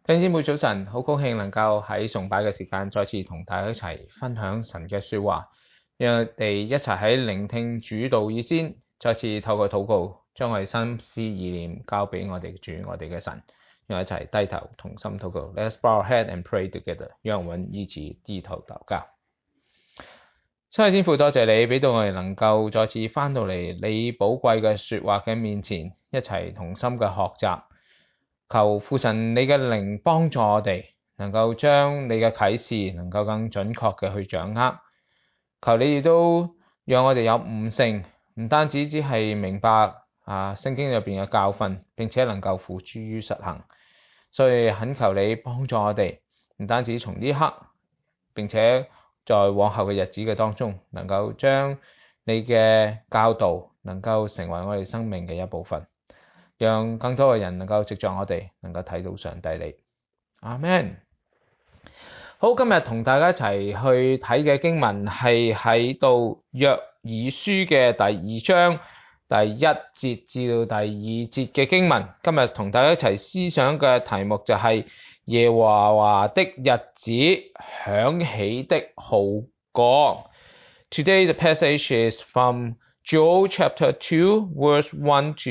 弟兄姊妹早晨，好高興能夠喺崇拜嘅時間再次同大家一齊分享神嘅說話，讓我哋一齊喺聆聽主道以先，再次透過禱告，將我哋心思意念交俾我哋嘅主，我哋嘅神，讓我一齊低頭同心禱告。Let's bow our head and pray together。讓我們一起低頭禱告。親愛天父，多謝你俾到我哋能夠再次翻到嚟你寶貴嘅說話嘅面前，一齊同心嘅學習。求父神你嘅靈幫助我哋，能夠將你嘅啟示能夠更準確嘅去掌握。求你亦都讓我哋有悟性，唔單止只係明白聖經入邊嘅教訓，並且能夠付諸於實行。所以懇求你幫助我哋，唔單止從呢刻，並且在往後嘅日子嘅當中，能夠將你嘅教導能夠成為我哋生命嘅一部分。讓更多嘅人能夠藉着我哋能夠睇到上帝你。阿們。好，今日同大家一齊去睇嘅經文係喺到約珥書嘅第2章第1節至到第2節嘅經文。今日同大家一齊思想嘅題目就係耶和華的日子響起的號角。Today the passage is from Joel chapter 2 verse 1 to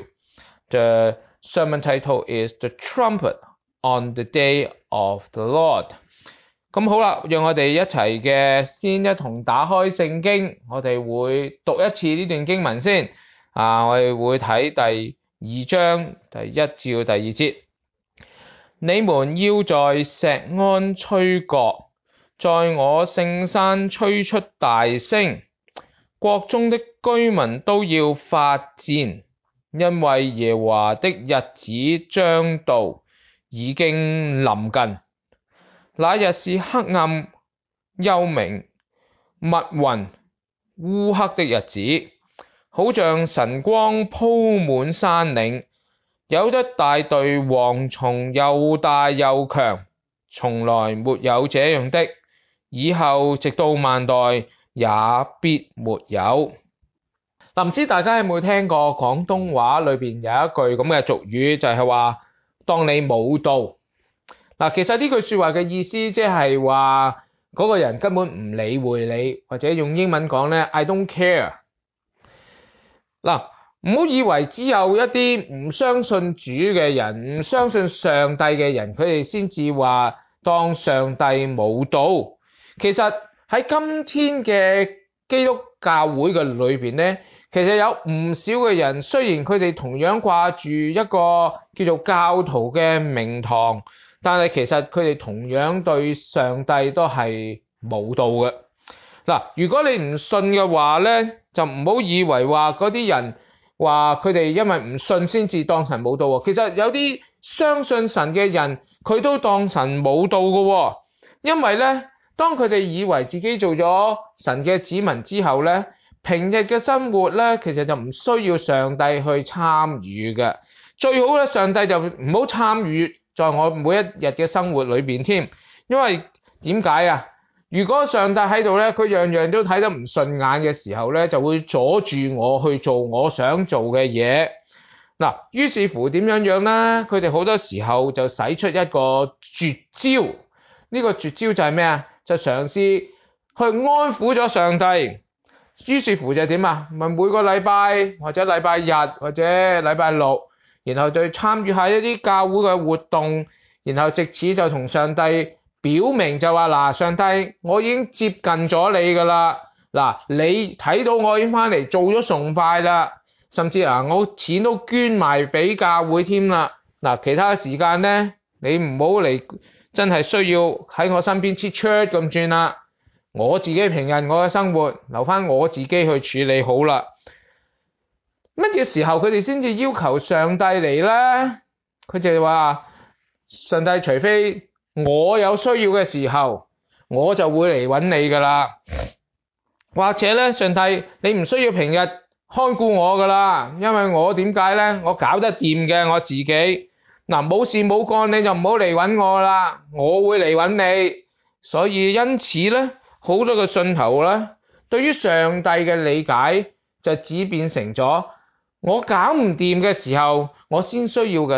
2.The sermon title is The Trumpet on the Day of the Lord。 咁好啦，讓我哋一齊嘅先一同打開聖經，我哋會讀一次呢段經文先。我哋會睇第2章第1至到第2節。你們要在錫安吹角，在我聖山吹出大聲，國中的居民都要發顫。因為耶和華的日子將到，已經臨近。那日是黑暗、幽冥、密雲、烏黑的日子，好像晨光鋪滿山嶺。有一大隊蝗蟲，又大又強，從來沒有這樣的，以後直到萬代也必沒有。唔知大家有冇聽過廣東話裏邊有一句咁嘅俗語，就係話當你冇到。其實呢句說話嘅意思即係話嗰個人根本唔理會你，或者用英文講呢 I don't care。唔好以為只有一啲唔相信主嘅人，唔相信上帝嘅人，佢哋先至話當上帝冇到。其實喺今天嘅基督教會嘅裏邊呢，其實有唔少嘅人，雖然佢哋同樣掛住一個叫做教徒嘅名堂，但係其實佢哋同樣對上帝都係冇到嘅。如果你唔信嘅話呢，就唔好以為話嗰啲人話佢哋因為唔信先至當神冇到。其實有啲相信神嘅人，佢都當神冇到嘅。因為呢，當佢哋以為自己做咗神嘅子民之後呢，平日嘅生活呢，其實就唔需要上帝去參與嘅。最好咧，上帝就唔好參與在我每一日嘅生活裏邊添。因為點解啊？如果上帝喺度呢，佢樣樣都睇得唔順眼嘅時候呢，就會阻住我去做我想做嘅嘢。於是乎點樣呢？佢哋好多時候就使出一個絕招。呢個絕招就係咩啊？就嘗試去安撫咗上帝。於是乎就點啊？咪每個禮拜或者禮拜日或者禮拜六，然後就參與下一啲教會嘅活動，然後藉此就同上帝表明就話上帝，我已經接近咗你噶啦。你睇到我已經翻嚟做咗崇拜啦，甚至我錢都捐埋俾教會添啦。其他時間呢，你唔好嚟真係需要喺我身邊切 church 咁轉啦。我自己平日我嘅生活留翻我自己去處理好啦。乜嘢時候佢哋先至要求上帝嚟呢？佢就話上帝，除非我有需要嘅時候，我就會嚟揾你噶啦。或者呢，上帝你唔需要平日看顧我噶啦，因為我點解呢？我搞得掂嘅我自己。冇事冇幹你就唔好嚟揾我啦，我會嚟揾你。所以因此呢，好多嘅信徒咧，對於上帝嘅理解就只變成咗我搞唔掂嘅時候，我先需要嘅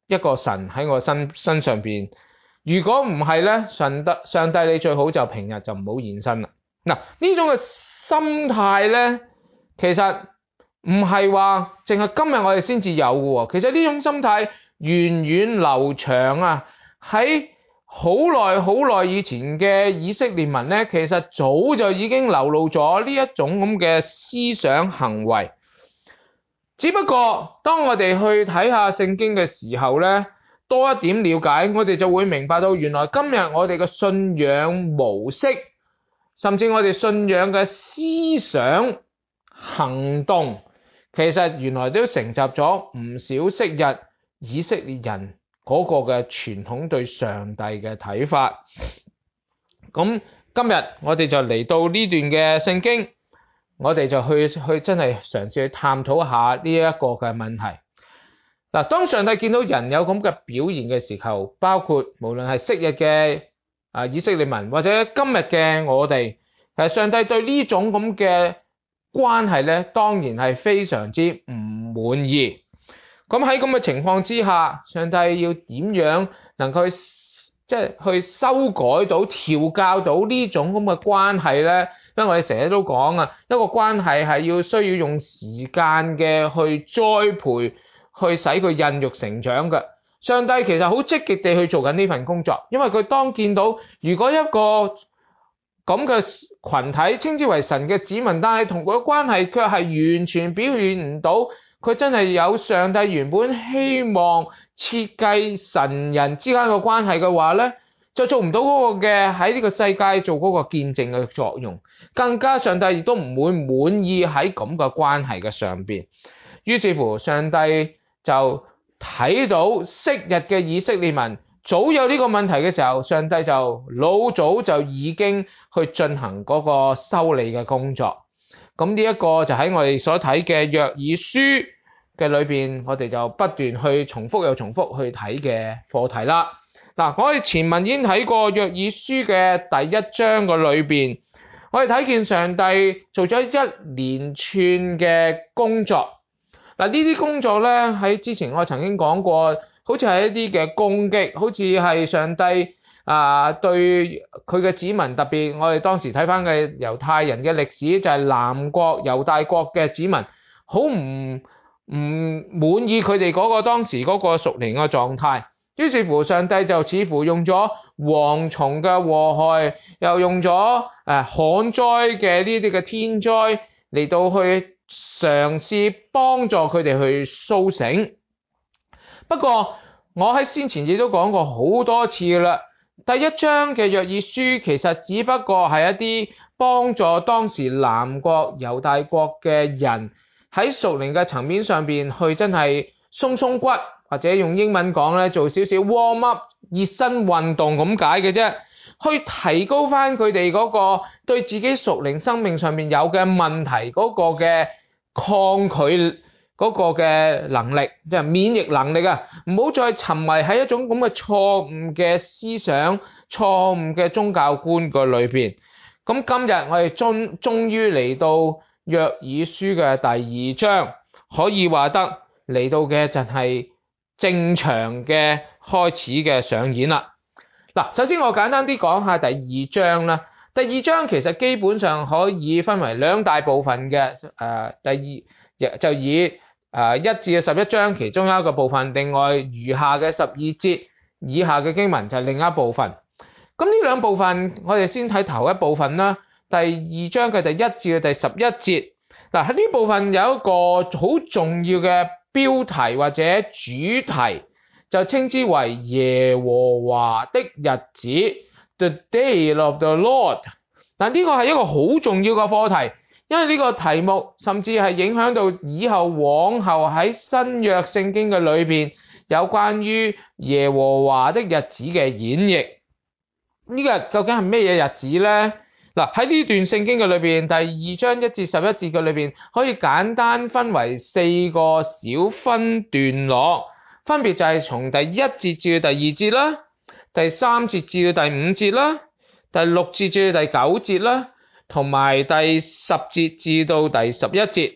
一個神喺我身上邊。如果唔係咧，上帝你最好就平日就唔好現身啦。嗱，呢種嘅心態咧，其實唔係話淨係今日我哋先至有嘅喎。其實呢種心態源遠流長啊，喺好耐以前嘅以色列民咧，其實早就已經流露咗呢一種咁嘅思想行為。只不過當我哋去睇下聖經嘅時候咧，多一點了解，我哋就會明白到原來今日我哋嘅信仰模式，甚至我哋信仰嘅思想行動，其實原來都承襲咗唔少昔日以色列人嗰個嘅傳統對上帝嘅睇法。咁今日我哋就嚟到呢段嘅聖經，我哋就去真係嘗試去探討下呢一個嘅問題。嗱，當上帝見到人有咁嘅表現嘅時候，包括無論係昔日嘅以色列民，或者今日嘅我哋，其實上帝對呢種咁嘅關係咧，當然係非常之唔滿意。咁喺咁嘅情況之下，上帝要點樣能夠去修改到、調教到呢種咁嘅關係咧？因為我哋成日都講啊，一個關係係需要用時間嘅去栽培，去使佢孕育成長嘅。上帝其實好積極地去做緊呢份工作，因為佢當見到如果一個咁嘅群體稱之為神嘅子民，但係同佢嘅關係卻係完全表現唔到佢真係有上帝原本希望設計神人之間嘅關係嘅話咧，就做唔到嗰個嘅喺呢個世界做嗰個見證嘅作用，更加上帝亦都唔會滿意喺咁嘅關係嘅上邊。於是乎上帝就睇到昔日嘅以色列民早有呢個問題嘅時候，上帝就老早就已經去進行嗰個修理嘅工作。咁呢一個就喺我哋所睇嘅約珥書嘅裏邊，我哋就不斷去重複又重複去睇嘅課題啦。嗱，我哋前文已經睇過約珥書嘅第一章嘅裏邊，我哋睇見上帝做咗一連串嘅工作。嗱，呢啲工作咧喺之前我曾經講過，好似係一啲嘅攻擊，好似係上帝對佢嘅子民，特別我哋當時睇翻嘅猶太人嘅歷史，就係南國猶大國嘅子民，好唔滿意佢哋嗰個當時嗰個屬靈嘅狀態。於是乎上帝就似乎用咗蝗蟲嘅禍害，又用咗旱災嘅呢啲嘅天災嚟到去嘗試幫助佢哋去甦醒。不過我喺先前亦都講過好多次啦，第一章嘅約珥書其實只不過係一啲幫助當時南國猶大國嘅人喺屬靈嘅層面上邊去真係鬆骨，或者用英文講咧，做少少 warm up 熱身運動咁解嘅啫，去提高翻佢哋嗰個對自己屬靈生命上面有嘅問題嗰個嘅抗拒嗰個嘅能力，即係免疫能力啊！唔好再沉迷喺一種咁嘅錯誤嘅思想、錯誤嘅宗教觀個裏邊。咁今日我哋終於嚟到約珥書嘅第二章，可以話得嚟到嘅就係正常嘅開始嘅上演啦。嗱，首先我簡單啲講下第二章啦。第二章其實基本上可以分為兩大部分嘅，第二就以1至11章其中一個部分，另外餘下嘅12節以下嘅經文就係另一部分。咁呢兩部分我哋先睇頭一部分啦，第二章嘅第1至第11節。嗱，喺呢部分有一個好重要嘅標題或者主題，就稱之為耶和華的日子 The Day of the Lord。 嗱，呢個係一個好重要嘅課題，因為呢個題目甚至係影響到以後往後喺新約聖經嘅裏邊有關於耶和華的日子嘅演繹。呢個究竟係咩嘢日子呢？嗱，喺呢段聖經嘅裏邊，第二章1至11節嘅裏邊，可以簡單分為4個小分段落，分別就係從第1節至到第2節啦，第3節至到第5節啦，第6節至到第9節啦，同埋第10節至到第11節。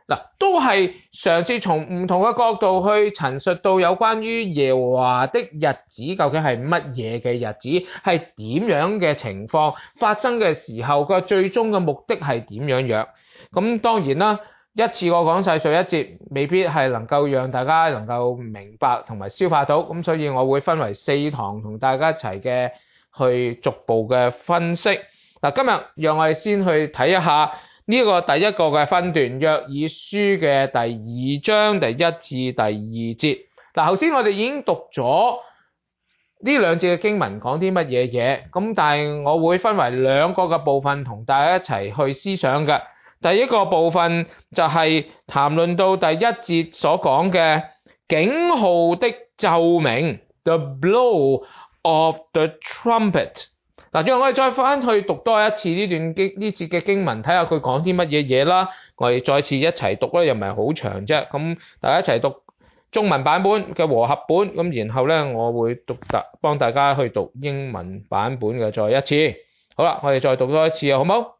都係嘗試從唔同嘅角度去陳述到有關於耶和華的日子究竟係乜嘢嘅日子，係點樣嘅情況發生嘅時候，個最終嘅目的係點樣。咁當然啦，一次過講晒11節，未必係能夠讓大家能夠明白同埋消化到，咁所以我會分為4堂同大家一齊嘅去逐步嘅分析。今日讓我哋先去睇一下呢個第一個嘅分段，約珥書嘅第2章第1至第2節。頭先我哋已經讀咗呢2節嘅經文講啲乜嘢，咁但係我會分為2個嘅部分同大家一齊去思想嘅。第一個部分就係談論到第1節所講嘅警號的奏鳴 ，the blow of the trumpet。讓我哋再翻去讀多一次呢節嘅經文，睇下佢講啲乜嘢啦。我哋再次一齊讀咧，又唔係好長啫。咁大家一齊讀中文版本嘅和合本，咁然後咧我會幫大家去讀英文版本嘅再一次。好啦，我哋再讀多一次好冇？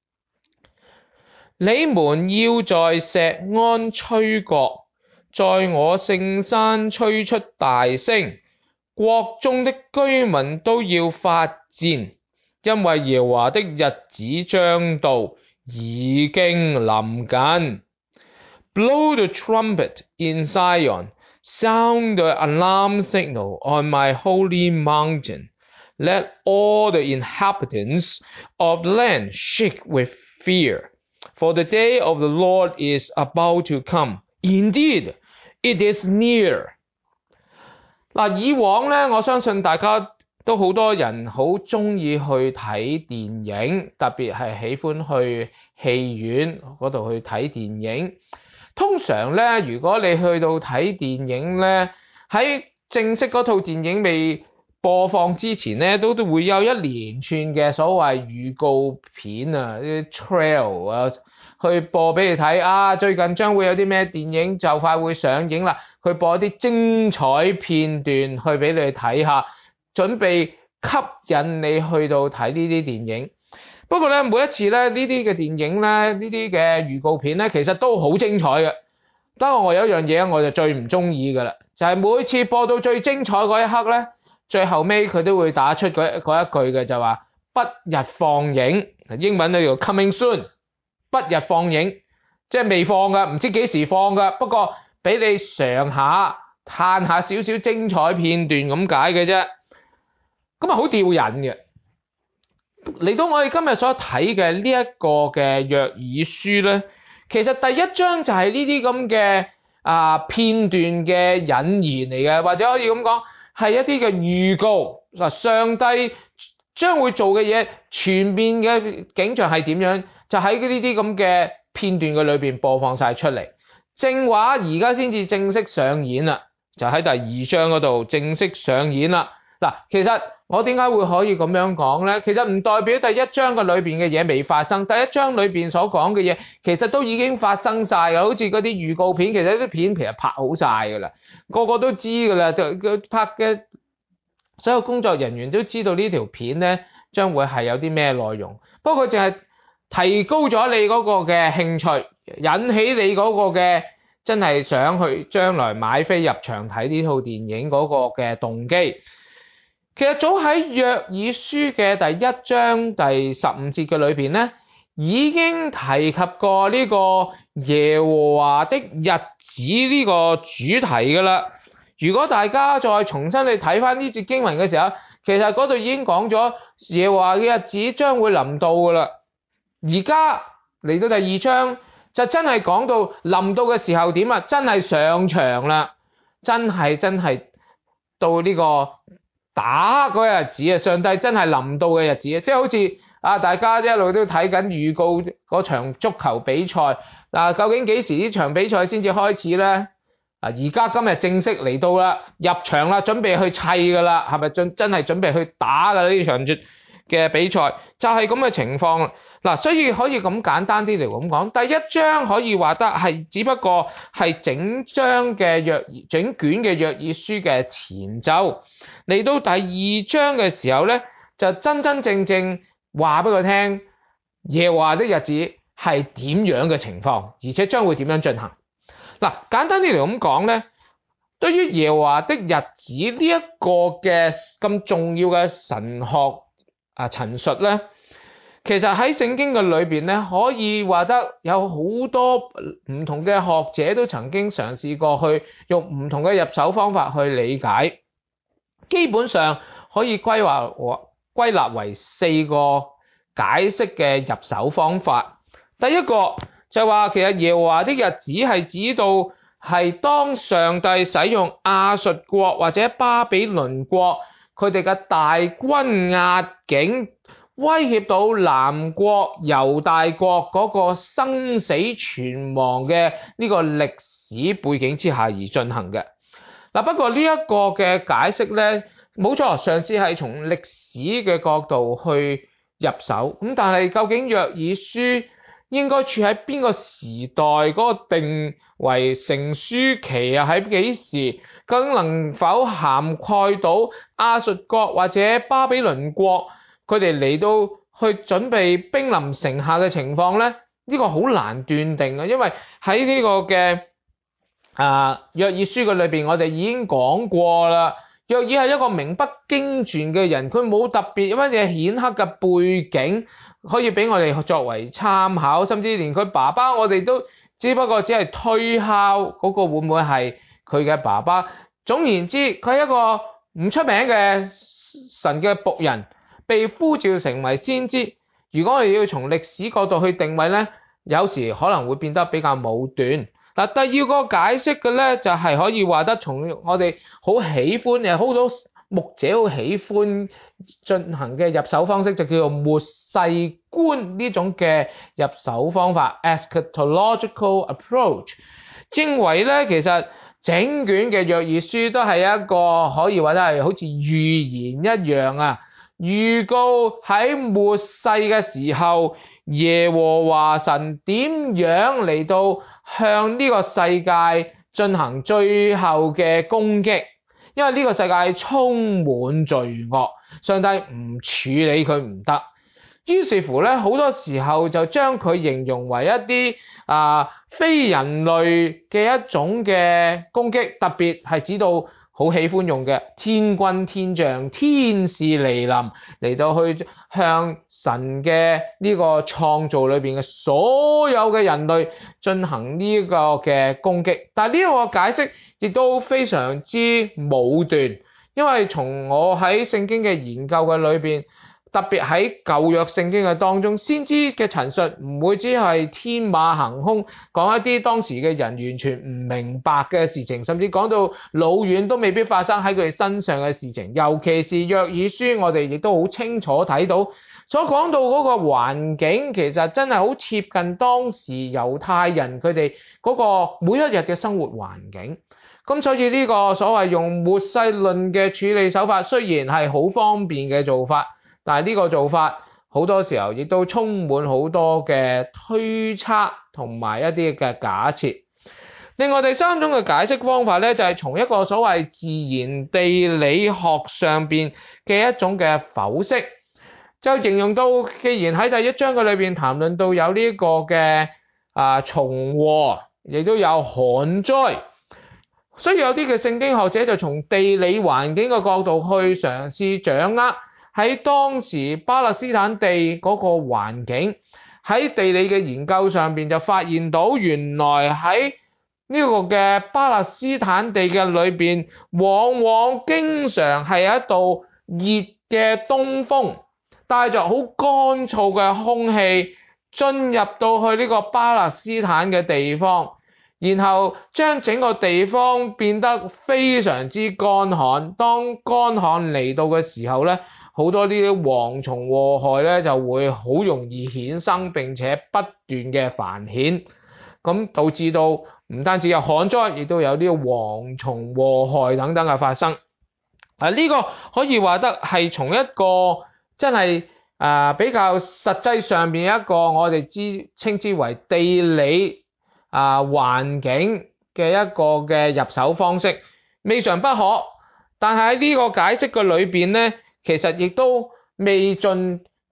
你們要在錫安吹角，在我聖山吹出大聲，國中的居民都要發戰，因為耶和華的日子將到，已經臨近。Blow the trumpet in Zion, sound the alarm signal on my holy mountain. Let all the inhabitants of the land shake with fear. For the day of the Lord is about to come. Indeed, it is near. 以往咧，我相信大家都好多人好中意去睇電影，特別係喜歡去戲院嗰度去睇電影。通常咧，如果你去到睇電影咧，喺正式嗰套電影未播放之前咧，都會有一連串嘅所謂預告片啊，啲 trail 啊，去播俾你睇啊。最近將會有啲咩電影就快會上映啦，去播一啲精彩片段去俾你睇下，準備吸引你去到睇呢啲電影。不過咧，每一次咧呢啲嘅電影咧，呢啲嘅預告片咧，其實都好精彩嘅。不過我有一樣嘢我就最唔中意噶啦，就係每次播到最精彩嗰一刻咧，最後尾佢都會打出嗰一句嘅，就話不日放映，英文咧叫 coming soon， 不日放映，即係未放噶，唔知幾時放噶，不過俾你嘗下嘆下少少精彩片段咁解嘅啫。咁啊好吊癮嘅。嚟到我哋今日所睇嘅呢一個嘅約珥書咧，其實第1章就係呢啲咁嘅片段嘅引言嚟嘅，或者可以咁講係一啲嘅預告。上帝將會做嘅嘢，全面嘅景象係點樣，就喺呢啲咁嘅片段嘅裏邊播放晒出嚟。正話而家先至正式上演啦，就喺第2章嗰度正式上演啦。其實我點解會可以咁樣講呢？其實唔代表第1章嘅裏邊嘅嘢未發生，第1章裏邊所講嘅嘢其實都已經發生晒㗎。好似嗰啲預告片，其實啲片其實拍好晒㗎啦，個個都知㗎啦，就佢拍嘅所有工作人員都知道呢條片呢將會係有啲咩內容。不過淨係提高咗你嗰個嘅興趣，引起你嗰個嘅真係想去將來買飛入場睇呢套電影嗰個嘅動機。其實早喺約珥書嘅第1章第15節嘅裏邊咧，已經提及過呢個耶和華的日子呢個主題㗎啦。如果大家再重新去睇翻呢節經文嘅時候，其實嗰度已經講咗耶和華嘅日子將會臨到㗎啦。而家嚟到第2章就真係講到臨到嘅時候點啊？真係上場啦，真係到呢個打嗰日子啊！上帝真係臨到嘅日子啊！即係好似大家一路都睇緊預告嗰場足球比賽究竟幾時呢場比賽先至開始呢？而家今日正式嚟到啦，入場啦，準備去砌㗎啦，係咪真係準備去打㗎呢場嘅比賽？就係咁嘅情況啦。所以可以咁簡單啲嚟咁講，第1章可以話得係只不過係整卷嘅約珥書嘅前奏。嚟到第2章嘅時候咧，就真正話俾佢聽，耶和華的日子係點樣嘅情況，而且將會點樣進行。嗱，簡單啲嚟咁講咧，對於耶和華的日子呢一個嘅咁重要嘅神學陳述咧，其實喺聖經嘅裏邊咧，可以話得有好多唔同嘅學者都曾經嘗試過去用唔同嘅入手方法去理解，基本上可以歸納為4個解釋嘅入手方法。第一個就話其實耶和華的日子係指到係當上帝使用亞述國或者巴比倫國佢哋嘅大軍壓境，威脅到南國猶大國嗰個生死存亡嘅呢個歷史背景之下而進行嘅。不過呢一個嘅解釋咧，冇錯，嘗試係從歷史嘅角度去入手。咁但係究竟約珥書應該處喺邊個時代，嗰個定為成書期喺幾時？究竟能否涵蓋到亞述國或者巴比倫國佢哋嚟到去準備兵臨城下嘅情況咧？呢個好難斷定嘅，因為喺呢個嘅約珥書嘅裏邊，我哋已經講過啦。約珥係一個名不經傳嘅人，佢冇特別乜嘢顯赫嘅背景可以俾我哋作為參考，甚至連佢爸爸我哋都只不過只係推敲嗰個會唔會係佢嘅爸爸。總言之，佢係一個唔出名嘅神嘅僕人，被呼召成為先知。如果我哋要從歷史角度去定位咧，有時可能會變得比較武斷。第二個解釋嘅咧，就係可以話得從我哋好喜歡嘅好多牧者好喜歡進行嘅入手方式，就叫做末世觀呢種嘅入手方法 eschatological approach， 認為咧其實整卷嘅約珥書都係一個可以話得係好似預言一樣預告喺末世嘅時候，耶和華神點樣嚟到向呢個世界進行最後嘅攻擊。因為呢個世界充滿罪惡，上帝唔處理佢唔得，於是乎咧好多時候就將佢形容為一啲非人類嘅一種嘅攻擊，特別係指到好喜歡用嘅天軍天將、天使嚟臨嚟到去向神嘅呢個創造裏邊嘅所有嘅人類進行呢個嘅攻擊。但係呢個解釋亦都非常之武斷，因為從我喺聖經嘅研究嘅裏邊，特別喺舊約聖經嘅當中，先知嘅陳述唔會只係天馬行空講一啲當時嘅人完全唔明白嘅事情，甚至講到老遠都未必發生喺佢哋身上嘅事情。尤其是約珥書，我哋亦都好清楚睇到所講到嗰個環境，其實真係好貼近當時猶太人佢哋嗰個每一日嘅生活環境。咁所以呢個所謂用末世論嘅處理手法，雖然係好方便嘅做法，但係呢個做法好多時候亦都充滿好多嘅推測同埋一啲嘅假設。另外第三種嘅解釋方法咧，就係從一個所謂自然地理學上邊嘅一種嘅剖析，就形容到既然喺第一章嘅裏邊談論到有呢個嘅蟲禍，亦都有旱災，所以有啲嘅聖經學者就從地理環境嘅角度去嘗試掌握喺當時巴勒斯坦地嗰個環境。喺地理嘅研究上邊就發現到，原來喺呢個嘅巴勒斯坦地嘅裏邊，往往經常係一道熱嘅東風，帶着好乾燥嘅空氣進入到去呢個巴勒斯坦嘅地方，然後將整個地方變得非常之乾旱。當乾旱嚟到嘅時候咧，好多呢啲蝗蟲禍害咧就會好容易衍生，並且不斷嘅繁衍，咁導致到唔單止有旱災，亦都有呢個蝗蟲禍害等等嘅發生。呢個可以話得係從一個真係比較實際上面一個我哋稱之為地理環境嘅一個嘅入手方式，未嘗不可。但係喺呢個解釋嘅裏邊咧，其實亦都未盡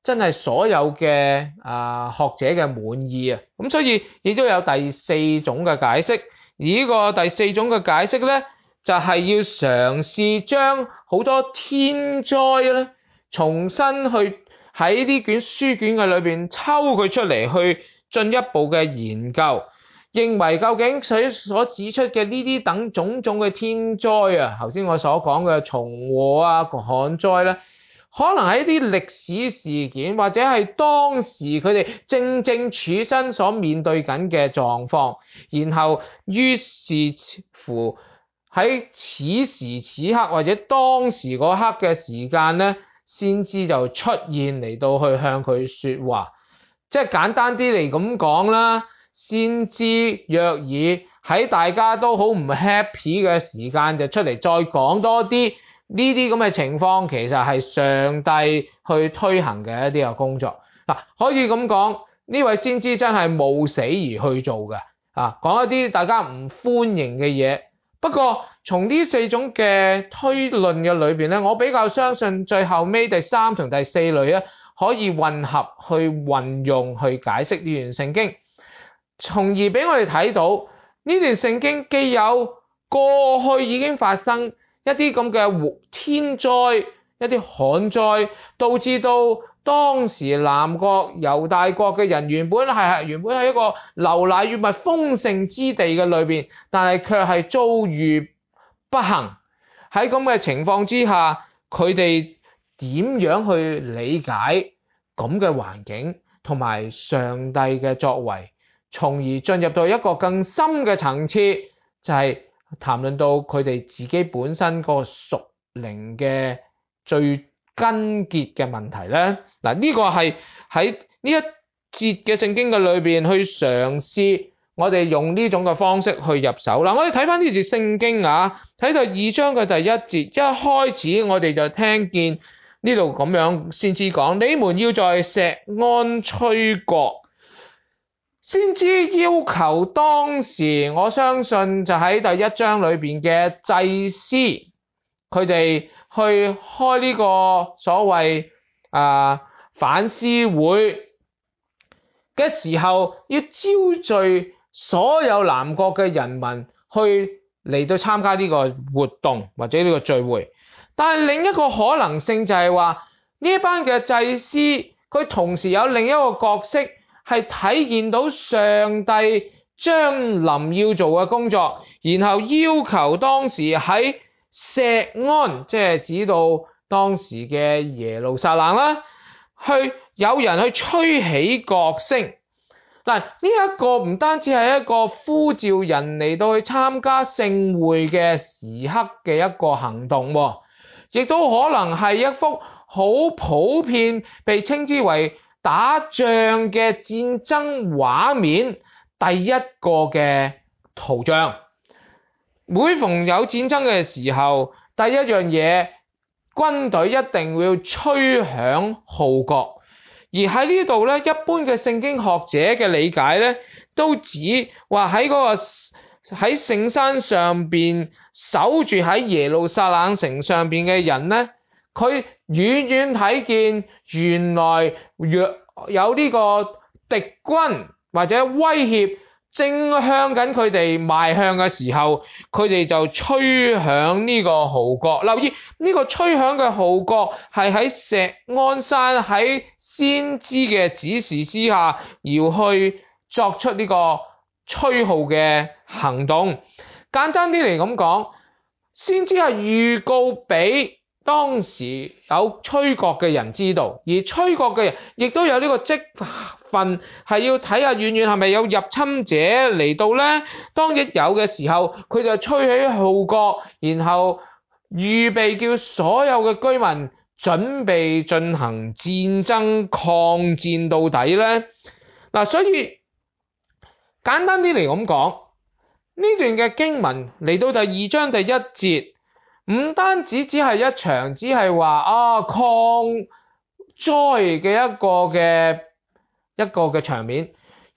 真係所有嘅學者嘅滿意啊。咁所以亦都有第四種嘅解釋，而呢個第四種嘅解釋咧，就係要嘗試將好多天災咧，重新去喺呢卷書卷嘅裏邊抽佢出嚟，去進一步嘅研究，認為究竟佢所指出嘅呢啲等種種嘅天災啊，頭先我所講嘅蟲禍啊、旱災咧，可能係一啲歷史事件，或者係當時佢哋正正處身所面對緊嘅狀況，然後於是乎喺此時此刻或者當時嗰刻嘅時間咧，先知就出現嚟到去向佢說話。即係簡單啲嚟咁講啦，先知約珥喺大家都好唔 happy 嘅時間就出嚟再講多啲呢啲咁嘅情況，其實係上帝去推行嘅一啲嘅工作。可以咁講，呢位先知真係冒死而去做嘅，講一啲大家唔歡迎嘅嘢。不過從呢四種嘅推論嘅裏邊咧，我比較相信最後尾第三同第四類咧，可以混合去運用去解釋呢段聖經，從而俾我哋睇到呢段聖經既有過去已經發生一啲咁嘅天災、一啲旱災，導致到當時南國猶大國嘅人原本係一個流奶與蜜豐盛之地嘅裏邊，但係卻係遭遇不幸。喺咁嘅情況之下，佢哋點樣去理解咁嘅環境同埋上帝嘅作為，從而進入到一個更深嘅層次，就係談論到佢哋自己本身個屬靈嘅最根結嘅問題咧。呢個係喺呢一節嘅聖經嘅裏邊去嘗試，我哋用呢種嘅方式去入手。我哋睇翻呢節聖經睇到2章嘅第1節，一開始我哋就聽見呢度咁樣先知講：你們要在錫安吹角。先知要求當時，我相信就喺第1章裏邊嘅祭司，佢哋去開呢個所謂反思會嘅時候，要招聚所有南國嘅人民去嚟到參加呢個活動或者呢個聚會。但係另一個可能性就係話，呢一班嘅祭司佢同時有另一個角色，係體現到上帝將臨要做嘅工作，然後要求當時喺錫安，即係指到當時嘅耶路撒冷啦，去有人去吹起角聲。呢一個唔單止係一個呼召人嚟到去參加聖會嘅時刻嘅一個行動，亦都可能係一幅好普遍被稱之為打仗嘅戰爭畫面第一個嘅圖像。每逢有戰爭嘅時候，第一樣嘢，軍隊一定會吹響號角。而喺呢度咧，一般嘅聖經學者嘅理解咧，都指話喺喺聖山上邊守住喺耶路撒冷城上邊嘅人咧，佢遠遠睇見原來若有呢個敵軍或者威脅正向緊佢哋邁向嘅時候，佢哋就吹響呢個號角。留意呢個吹響嘅號角係喺錫安山喺先知嘅指示之下，而去作出呢個吹號嘅行動。簡單啲嚟咁講，先知係預告俾當時有吹角嘅人知道，而吹角嘅人亦都有呢個職份，係要睇下遠遠係咪有入侵者嚟到呢。當一有嘅時候，佢就吹起號角，然後預備叫所有嘅居民準備進行戰爭，抗戰到底呢。所以簡單啲嚟咁講，呢段嘅經文嚟到第2章第1節，唔單止只係一場只係話抗災嘅一個嘅場面，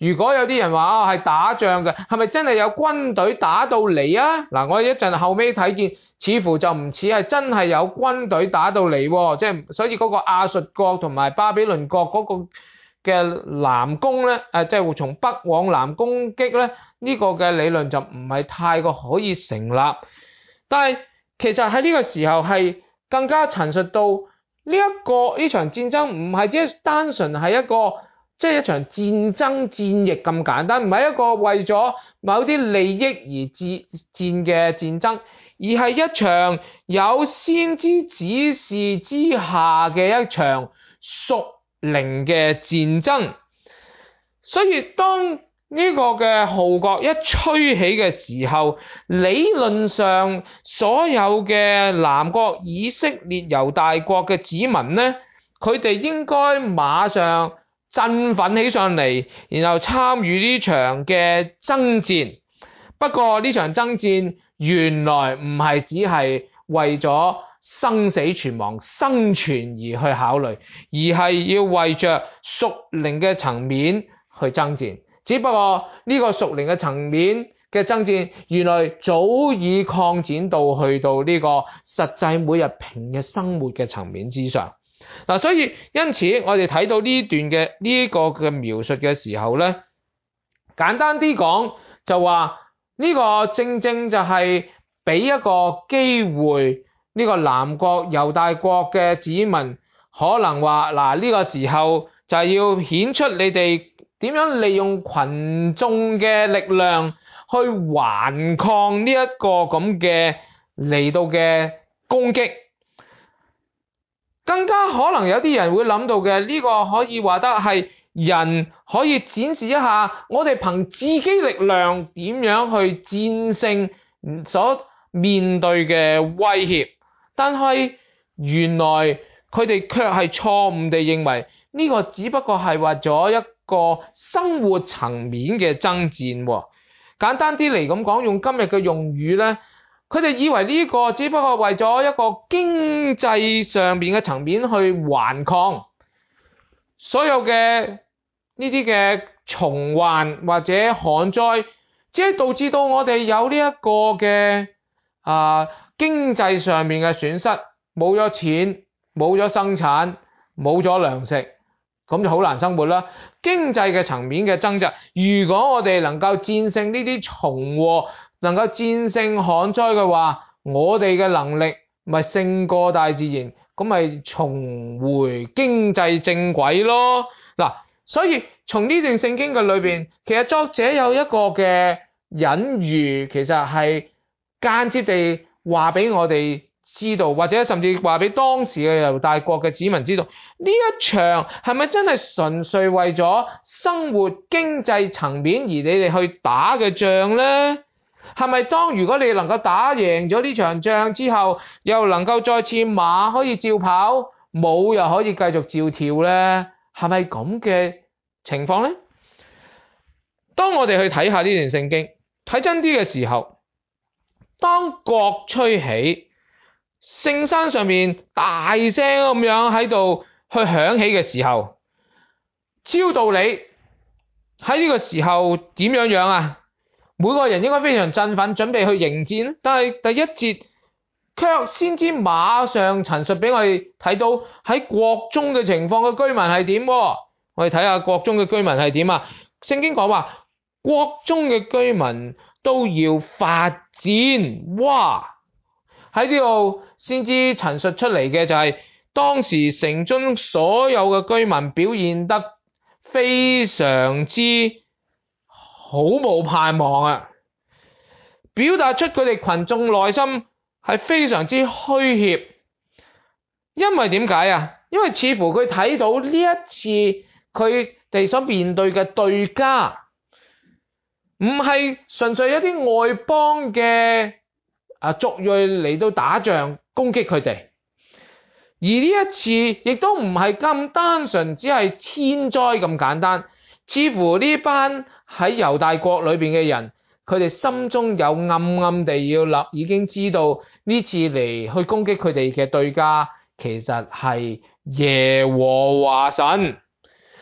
如果有啲人話係打仗嘅，係咪真係有軍隊打到嚟啊？嗱，我哋一陣後尾睇見，似乎就唔似係真係有軍隊打到嚟喎，即係所以嗰個亞述國同埋巴比倫國嗰個嘅南攻咧，即係從北往南攻擊咧，呢個嘅理論就唔係太過可以成立。但係其實喺呢個時候係更加陳述到呢場戰爭唔係只係單純係一個即係一場戰爭戰役咁簡單，唔係一個為咗某啲利益而戰嘅戰爭，而係一場有先知指示之下嘅一場屬靈嘅戰爭。所以當呢個嘅號角一吹起嘅時候，理論上所有嘅南國以色列猶大國嘅子民呢，佢哋應該馬上振奮起上嚟，然後參與呢場嘅爭戰。不過呢場爭戰原來唔係只係為咗生死存亡、生存而去考慮，而係要為着屬靈嘅層面去爭戰。只不過呢個屬靈嘅層面嘅爭戰，原來早已擴展到去到呢個實際每日平日生活嘅層面之上。嗱，所以因此我哋睇到呢段嘅呢個嘅描述嘅時候咧，簡單啲講就話呢個正正就係俾一個機會呢個南國猶大國嘅子民，可能話嗱，呢個時候就係要顯出你哋點樣利用群眾嘅力量去頑抗呢一個咁嘅嚟到嘅攻擊。更加可能有啲人會諗到嘅，呢個可以話得係人可以展示一下我哋憑自己力量點樣去戰勝所面對嘅威脅。但係原來佢哋卻係錯誤地認為呢個只不過係為咗一個生活層面嘅爭戰。簡單啲嚟咁講，用今日嘅用語呢，佢哋以為呢個只不過為咗一個經濟上面嘅層面去頑抗，所有嘅呢啲嘅蟲患或者旱災，只係導致到我哋有呢一個嘅經濟上面嘅損失，冇咗錢，冇咗生產，冇咗糧食，咁就好難生活啦。經濟嘅層面嘅掙扎，如果我哋能夠戰勝呢啲蟲禍，能夠戰勝旱災嘅話，我哋嘅能力咪勝過大自然，咁咪重回經濟正軌咯。嗱，所以從呢段聖經嘅裏邊，其實作者有一個嘅隱喻，其實係間接地話俾我哋知道，或者甚至話俾當時嘅猶大國嘅子民知道，呢一場係咪真係純粹為咗生活經濟層面而你哋去打嘅仗呢？係咪如果你能夠打贏咗呢場仗之後，又能夠再次馬可以照跑，舞又可以繼續照跳呢？係咪咁嘅情況呢？當我哋去睇下呢段聖經，睇真啲嘅時候，當角吹起，聖山上面大聲咁樣喺度去響起嘅時候，照道理喺呢個時候點樣啊？每個人應該非常振奮，準備去迎戰。但係第一節卻先知馬上陳述俾我哋睇到喺國中嘅情況嘅居民係點。我哋睇下國中嘅居民係點啊？聖經講話國中嘅居民都要發顫。哇！喺呢度先知陳述出嚟嘅就係當時城中所有嘅居民表現得非常之好冇盼望啊！表達出佢哋群眾內心係非常之虛怯，因為點解啊？因為似乎佢睇到呢一次佢哋所面對嘅對家，唔係純粹一啲外邦嘅族裔嚟到打仗攻擊佢哋，而呢一次亦都唔係咁單純，只係天災咁簡單。似乎呢班喺猶大國裏邊嘅人，佢哋心中有暗地已經知道呢次嚟去攻擊佢哋嘅對家，其實係耶和華神。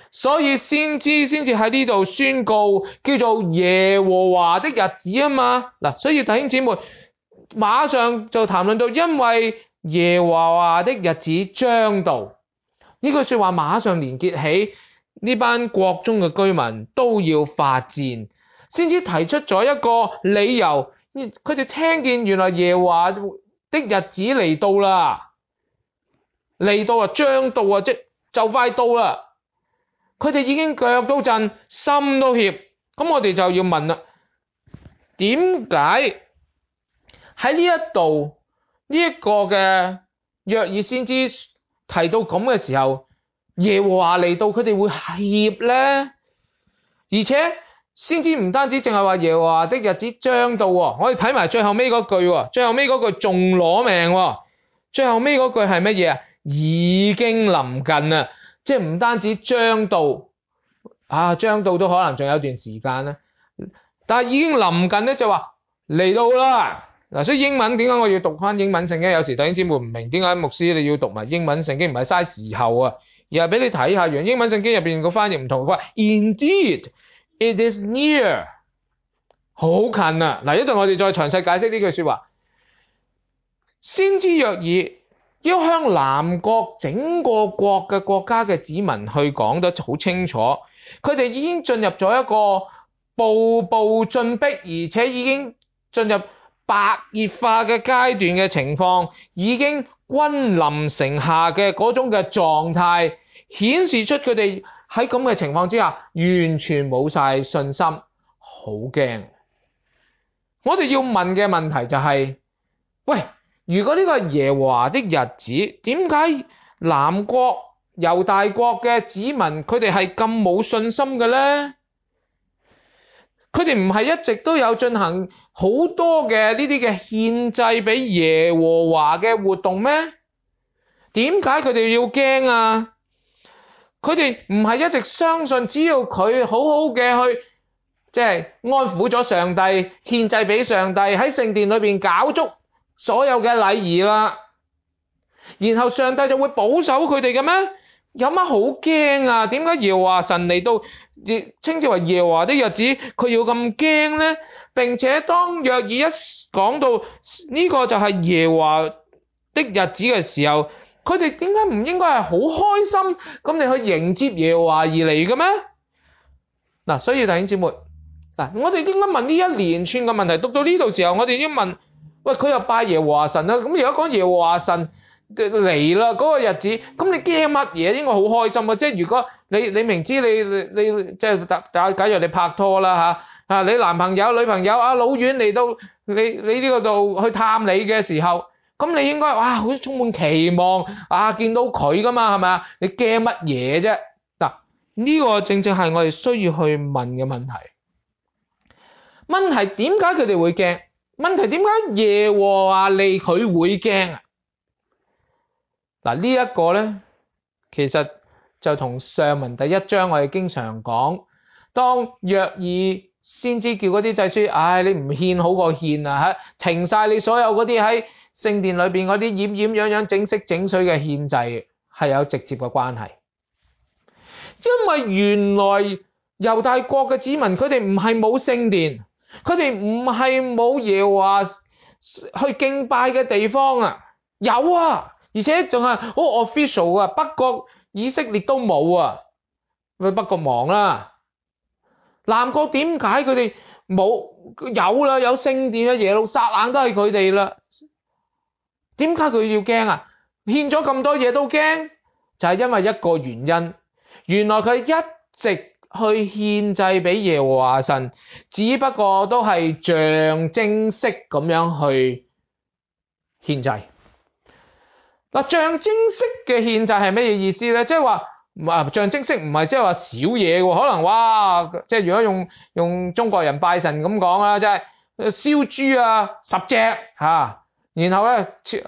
所以先知先至喺呢度宣告叫做耶和華的日子啊嘛。嗱，所以弟兄姊妹馬上就談論到，因為耶和華的日子將到，呢句說話馬上連結起呢班國中嘅居民都要發戰，先至提出咗一個理由，佢哋聽見原來耶和華的日子嚟到啦，嚟到啊，將到啊，即就快到啦，佢哋已經腳都震，心都怯。咁我哋就要問啦，點解喺呢一度呢一個嘅約珥先知提到咁嘅時候，耶和華嚟到佢哋會怯呢？而且先知唔單止淨係話耶和華的日子將到，我哋睇埋最後尾嗰句，最後尾嗰句仲攞命，最後尾嗰句係乜嘢啊？已經臨近啦，即係唔單止將到，將到都可能仲有一段時間啦，但係已經臨近咧，就話嚟到啦。嗱，所以英文點解我要讀翻英文聖經？有時弟兄姊妹唔明點解牧師你要讀埋英文聖經，唔係嘥時候啊，而係俾你睇下，原來英文聖經入邊個翻譯唔同。佢話 Indeed it is near， 好近啊！嗱，一陣我哋再詳細解釋呢句說話。先知約珥要向南國整個國家嘅子民去講得好清楚，佢哋已經進入咗一個步步進逼，而且已經進入白熱化嘅階段嘅情況，已經君臨城下嘅嗰種嘅狀態，顯示出佢哋喺咁嘅情況之下完全冇晒信心，好驚。我哋要問嘅問題就係，喂，如果呢個係耶和華的日子，點解南國猶大國嘅子民佢哋係咁冇信心嘅呢？佢哋唔係一直都有進行好多嘅呢啲嘅獻祭俾耶和華嘅活動咩？點解佢哋要驚啊？佢哋唔係一直相信只要佢好好嘅去即係安撫咗上帝，獻祭俾上帝，喺聖殿裏邊搞足所有嘅禮儀啦，然後上帝就會保守佢哋嘅咩？有乜好驚啊？點解耶和華神嚟到稱之為耶和華的日子，佢要咁驚呢？並且當約珥一講到呢個就係耶和華的日子嘅時候，佢哋點解唔應該係好開心咁你去迎接耶和華而嚟嘅咩？嗱，所以弟兄姊妹，嗱，我哋應該問呢一連串嘅問題。讀到呢度時候，我哋已經問，喂，佢又拜耶和華神啦，咁而家講耶和華神嚟啦嗰個日子，咁你驚乜嘢？應該好開心啊！即係如果你明知你即係假如你拍拖啦嚇，你男朋友女朋友老遠嚟到你呢個度去探你嘅時候，咁你應該哇好充滿期望見到佢噶嘛，係咪啊？你驚乜嘢啫？嗱，呢個正正係我哋需要去問嘅問題。問題點解佢哋會驚？問題點解耶和華嚟佢會驚啊？嗱，呢一個咧，其實就同上文第一章我哋經常講，當約珥先知叫嗰啲祭司，你唔獻好過獻啊，停晒你所有嗰啲喺聖殿裏邊嗰啲掩掩樣樣整色整水嘅獻祭，係有直接嘅關係。因為原來猶大國嘅子民，佢哋唔係冇聖殿，佢哋唔係冇耶和華去敬拜嘅地方啊，有啊。而且仲係好 official 啊，北國以色列都冇啊，北國忙啦。南國點解佢哋冇？有啦，有聖殿啊，耶路撒冷都係佢哋啦。點解佢要驚啊？獻咗咁多嘢都驚，就係因為一個原因，原來佢一直去獻祭俾耶和華神，只不過都係象徵式咁樣去獻祭。嗱，象徵式嘅獻祭係咩意思咧？即係話象徵式唔係即係話少嘢喎，可能哇，即係如果用中國人拜神咁講啦，即係燒豬啊10隻嚇，然後咧雞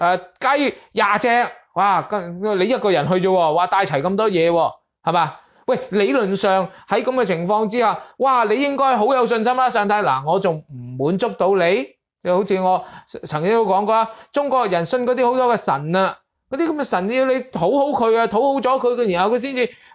20隻，哇，你一個人去啫喎，哇，帶齊咁多嘢喎，係嘛？喂，理論上喺咁嘅情況之下，哇，你應該好有信心啦，上帝，嗱，我仲唔滿足到你？就好似我曾經都講過，中國人信嗰啲好多嘅神啊。嗰啲咁嘅神要你討好佢啊，討好咗佢，然後佢先至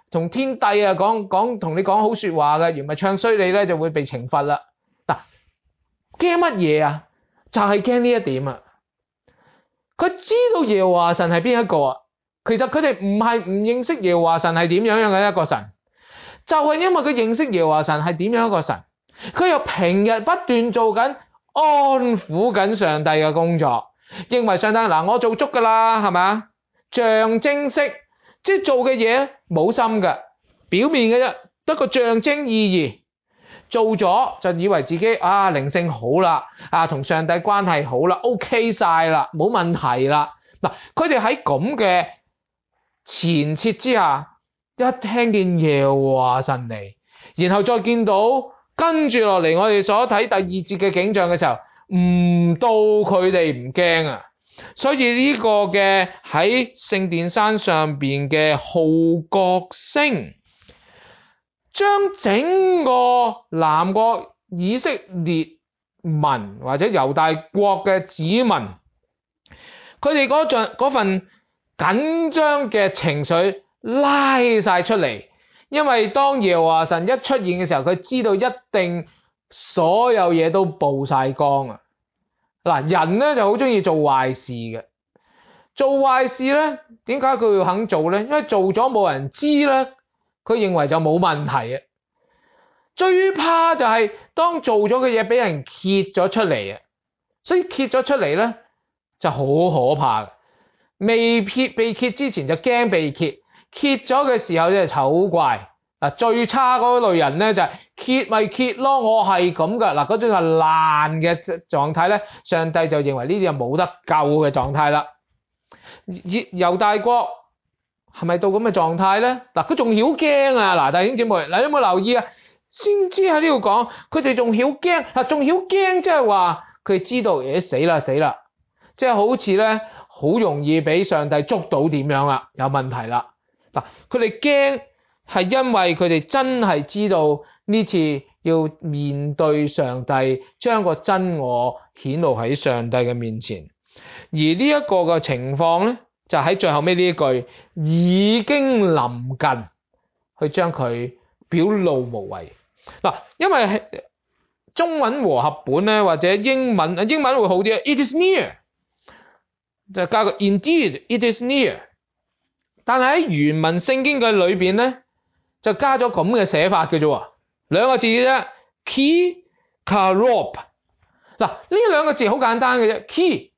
同天帝啊同你講好說話嘅，而唔係唱衰你咧，就會被懲罰啦。嗱，驚乜嘢啊？就係驚呢一點啊！佢知道耶和華神係邊一個啊？其實佢哋唔係唔認識耶和華神係點樣嘅一個神，就係因為佢認識耶和華神係點樣一個神，佢又平日不斷做緊安撫緊上帝嘅工作，認為上帝嗱我做足噶啦，係咪啊？象徵式，即係做嘅嘢冇心嘅，表面嘅啫，得個象徵意義。做咗就以為自己靈性好啦，同上帝關係好啦 ，OK 晒啦，冇問題啦。嗱，佢哋喺咁嘅前設之下，一聽見耶和華神嚟，然後再見到跟住落嚟我哋所睇第二節嘅景象嘅時候，唔到佢哋唔驚啊！所以呢個嘅喺聖殿山上邊嘅號角聲，將整個南國以色列民或者猶大國嘅子民，佢哋嗰份緊張嘅情緒拉晒出嚟，因為當耶和華神一出現嘅時候，佢知道一定所有嘢都曝晒光啊！嗱，人咧就好中意做壞事嘅，做壞事咧，點解佢會肯做咧？因為做咗冇人知咧。佢認為就冇問題啊！最怕就係當做咗嘅嘢俾人揭咗出嚟啊！所以揭咗出嚟咧就好可怕。未被揭之前就驚被揭，揭咗嘅時候就醜怪。嗱，最差嗰類人咧就係揭咪揭咯，我係咁噶。嗱，嗰種係爛嘅狀態咧，上帝就認為呢啲係冇得救嘅狀態啦。猶大國係咪到咁嘅狀態咧？嗱，佢仲曉驚啊！嗱，弟兄姊妹，你有冇留意啊？先知喺呢度講，佢哋仲曉驚，仲曉驚，即係話佢知道，死啦，即係好似咧，好容易俾上帝捉到點樣啦，有問題啦。嗱，佢哋驚係因為佢哋真係知道呢次要面對上帝，將個真我顯露喺上帝嘅面前，而呢一個嘅情況咧，就喺最後尾呢一句已經臨近，去將佢表露無遺。嗱，因為中文和合本咧，或者英文會好啲 ，it is near， 就加個 indeed it is near。但係喺原文聖經嘅裏邊咧，就加咗咁嘅寫法嘅啫，兩個字啫 ，ki karop。嗱，呢兩個字好簡單嘅啫 ，ki，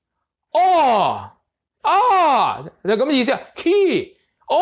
就咁嘅意思啊 ，key，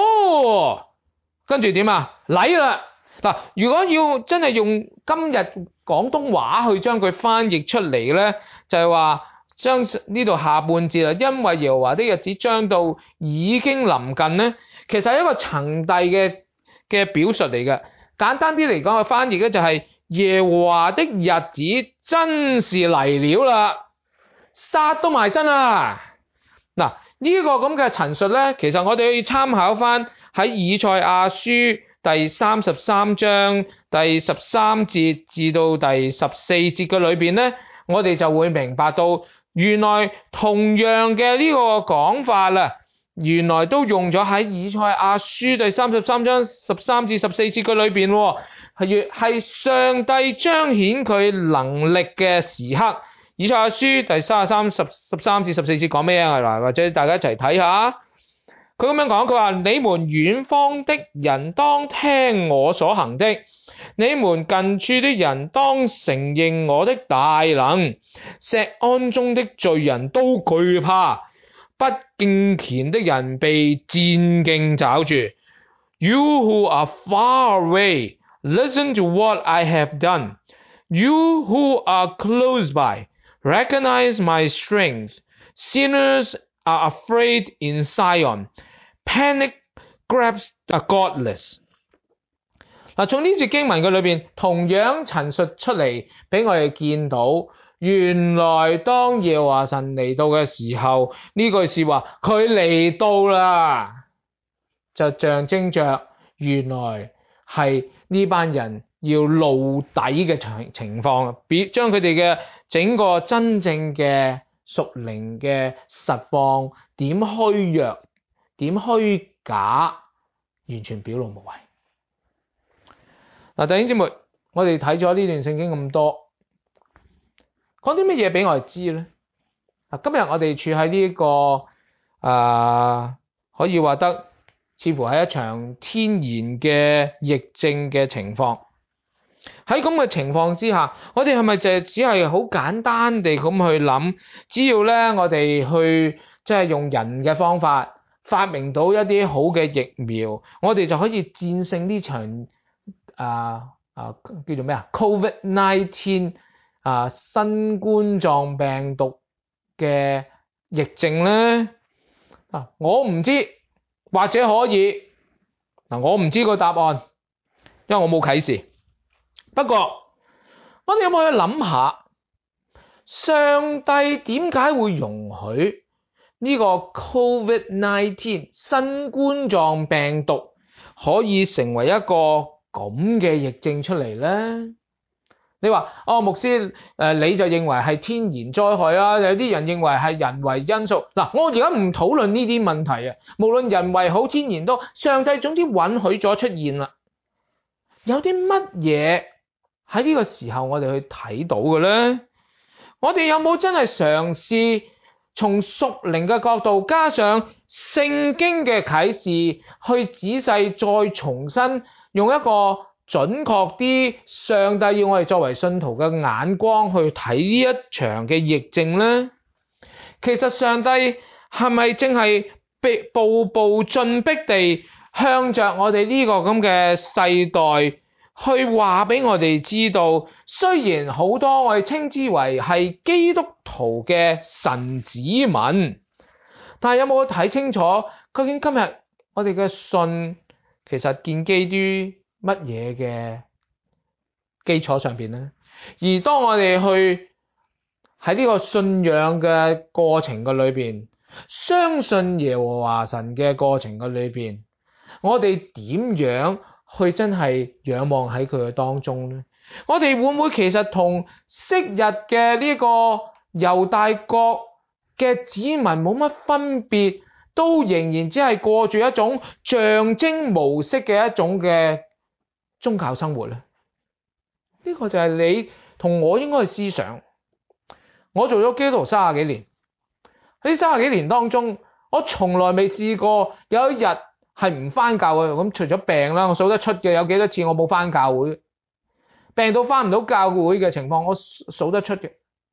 跟住點啊？嚟啦！嗱，如果要真係用今日廣東話去將佢翻譯出嚟咧，就係話將呢度下半節啦，因為耶和華的日子將到已經臨近咧，其實係一個層遞嘅表述嚟嘅。簡單啲嚟講嘅翻譯咧，就係耶和華的日子真是嚟了啦，殺都埋身啦！嗱，呢個咁嘅陳述咧，其實我哋可以參考翻喺以賽亞書第33章第13節至到第14節嘅裏邊咧，我哋就會明白到原來同樣嘅呢個講法啦，原來都用咗喺以賽亞書第33章13至14節嘅裏邊，係上帝彰顯佢能力嘅時刻。以賽亞書第33至14節講咩啊？嗱，或者大家一齊睇下。佢咁樣講，佢話：你們遠方的人當聽我所行的，你們近處的人當承認我的大能。錫安中的罪人都懼怕，不敬虔的人被戰兢抓住。You who are far away, listen to what I have done. You who are close by,Recognize my strength. Sinners are afraid in Zion. Panic grabs the godless. 嗱，從呢節經文嘅裏邊，同樣陳述出嚟，俾我哋見到，原來當耶和華神嚟到嘅時候，呢句說話佢嚟到啦，就象徵着原來係呢班人要露底嘅情況，將佢哋嘅整個真正嘅屬靈嘅實況，點虛弱，點虛假，完全表露無遺。 嗱，弟兄姊妹，我哋睇咗呢段聖經咁多，講啲乜嘢俾我哋知咧？今日我哋處喺呢個可以話得似乎係一場天然嘅疫症嘅情況。喺咁嘅情況之下，我哋係咪就只係好簡單地咁去諗？只要咧我哋去即係用人嘅方法發明到一啲好嘅疫苗，我哋就可以戰勝呢場叫做咩啊 ？COVID-19 新冠狀病毒嘅疫症咧？我唔知，或者可以我唔知個答案，因為我冇啟示。不過，我哋有冇去諗下，上帝點解會容許呢個 COVID-19 新冠狀病毒可以成為一個咁嘅疫症出嚟呢？你話牧師你就認為係天然災害啊，有啲人認為係人為因素。嗱，我而家唔討論呢啲問題啊，無論人為好天然都，上帝總之允許咗出現啦。有啲乜嘢喺呢個時候我哋去睇到嘅咧？我哋有冇真係嘗試從屬靈嘅角度，加上聖經嘅啟示，去仔細再重新用一個準確啲上帝要我哋作為信徒嘅眼光去睇呢一場嘅疫症咧？其實上帝係咪正係步步進逼地向着我哋呢個咁嘅世代去話俾我哋知道，雖然好多我哋稱之為係基督徒嘅神子民，但係有冇睇清楚究竟今日我哋嘅信其實建基於乜嘢嘅基礎上邊呢？而當我哋去喺呢個信仰嘅過程嘅裏邊，相信耶和華神嘅過程嘅裏邊，我哋點樣去真係仰望喺佢嘅當中呢？我哋會唔會其實同昔日嘅呢個猶大國嘅子民冇乜分別，都仍然只係過住一種象徵模式嘅一種嘅宗教生活呢？呢個就係你同我應該去思想。我做咗基督徒30幾年，喺30幾年當中，我從來未試過有一日係唔返教會。咁除咗病啦，我數得出嘅有幾多次我冇返教會，病到返唔到教會嘅情況我數得出嘅。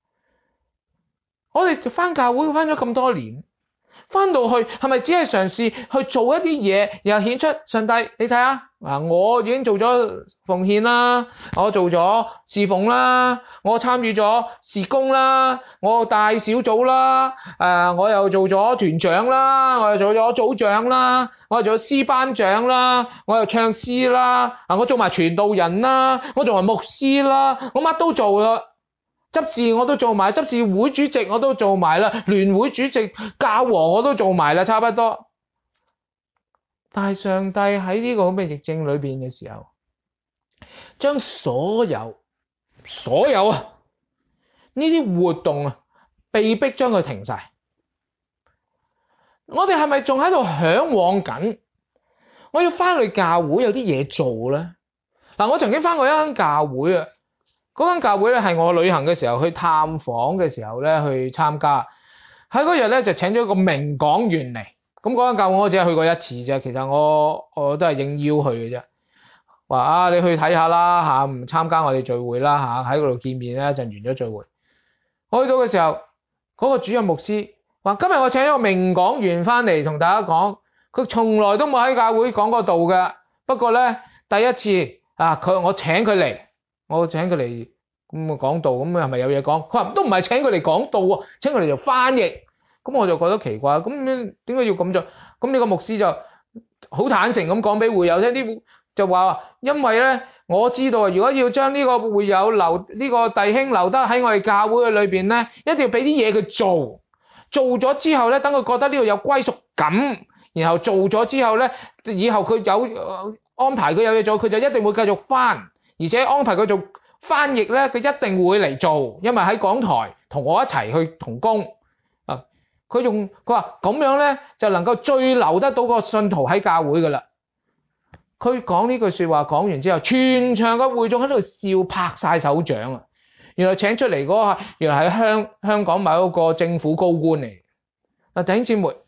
我哋返教會返咗咁多年，返到去係咪只係嘗試去做一啲嘢，然後顯出上帝你睇下我已經做咗奉獻啦，我做咗侍奉啦，我參與咗事工啦，我帶小組啦，我又做咗團長啦，我又做咗組長啦，我又做咗詩班長啦，我又唱詩啦，我做埋傳道人啦，我做埋牧師啦，我乜都做啦。執事我都做埋，執事會主席我都做埋啦，聯會主席教皇我都做埋啦，差不多。但係上帝喺呢個咁嘅疫症裏邊嘅時候，將所有呢啲活動被迫將佢停晒。我哋係咪仲喺度向往緊？我要翻去教會有啲嘢做咧。我曾經翻過一間教會啊。嗰間教會咧係我旅行嘅時候去探訪嘅時候咧去參加，喺嗰日咧就請咗一個名講員嚟。咁嗰間教會我只係去過一次啫，其實我都係應邀去嘅啫。話你去睇下啦嚇，唔參加我哋聚會啦嚇，喺嗰度見面咧就完咗聚會。我去到嘅時候，嗰個主任牧師話：今日我請咗個名講員翻嚟同大家講，佢從來都冇喺教會講過道嘅。不過咧第一次我請佢嚟。咁講道，咁係咪有嘢講？佢話都唔係請佢嚟講道喎，請佢嚟做翻譯。咁我就覺得奇怪，咁點解要咁做？咁呢個牧師就好坦誠咁講俾會友聽，啲就話因為咧我知道如果要將呢個會友呢個弟兄留得喺我哋教會嘅裏邊咧，一定要俾啲嘢佢做，做咗之後咧，等佢覺得呢度有歸屬感，然後做咗之後咧，以後佢有安排佢有嘢做，佢就一定會繼續翻。而且安排佢做翻譯咧，佢一定會嚟做，因為喺港台同我一齊去同工。佢話咁樣咧就能夠最留得到個信徒喺教會噶啦。 佢講呢句說話講完之後，全場嘅會眾喺度笑，拍晒手掌啊！原來請出嚟嗰個原來係香港某一個政府高官嚟。嗱，弟兄姊妹，呢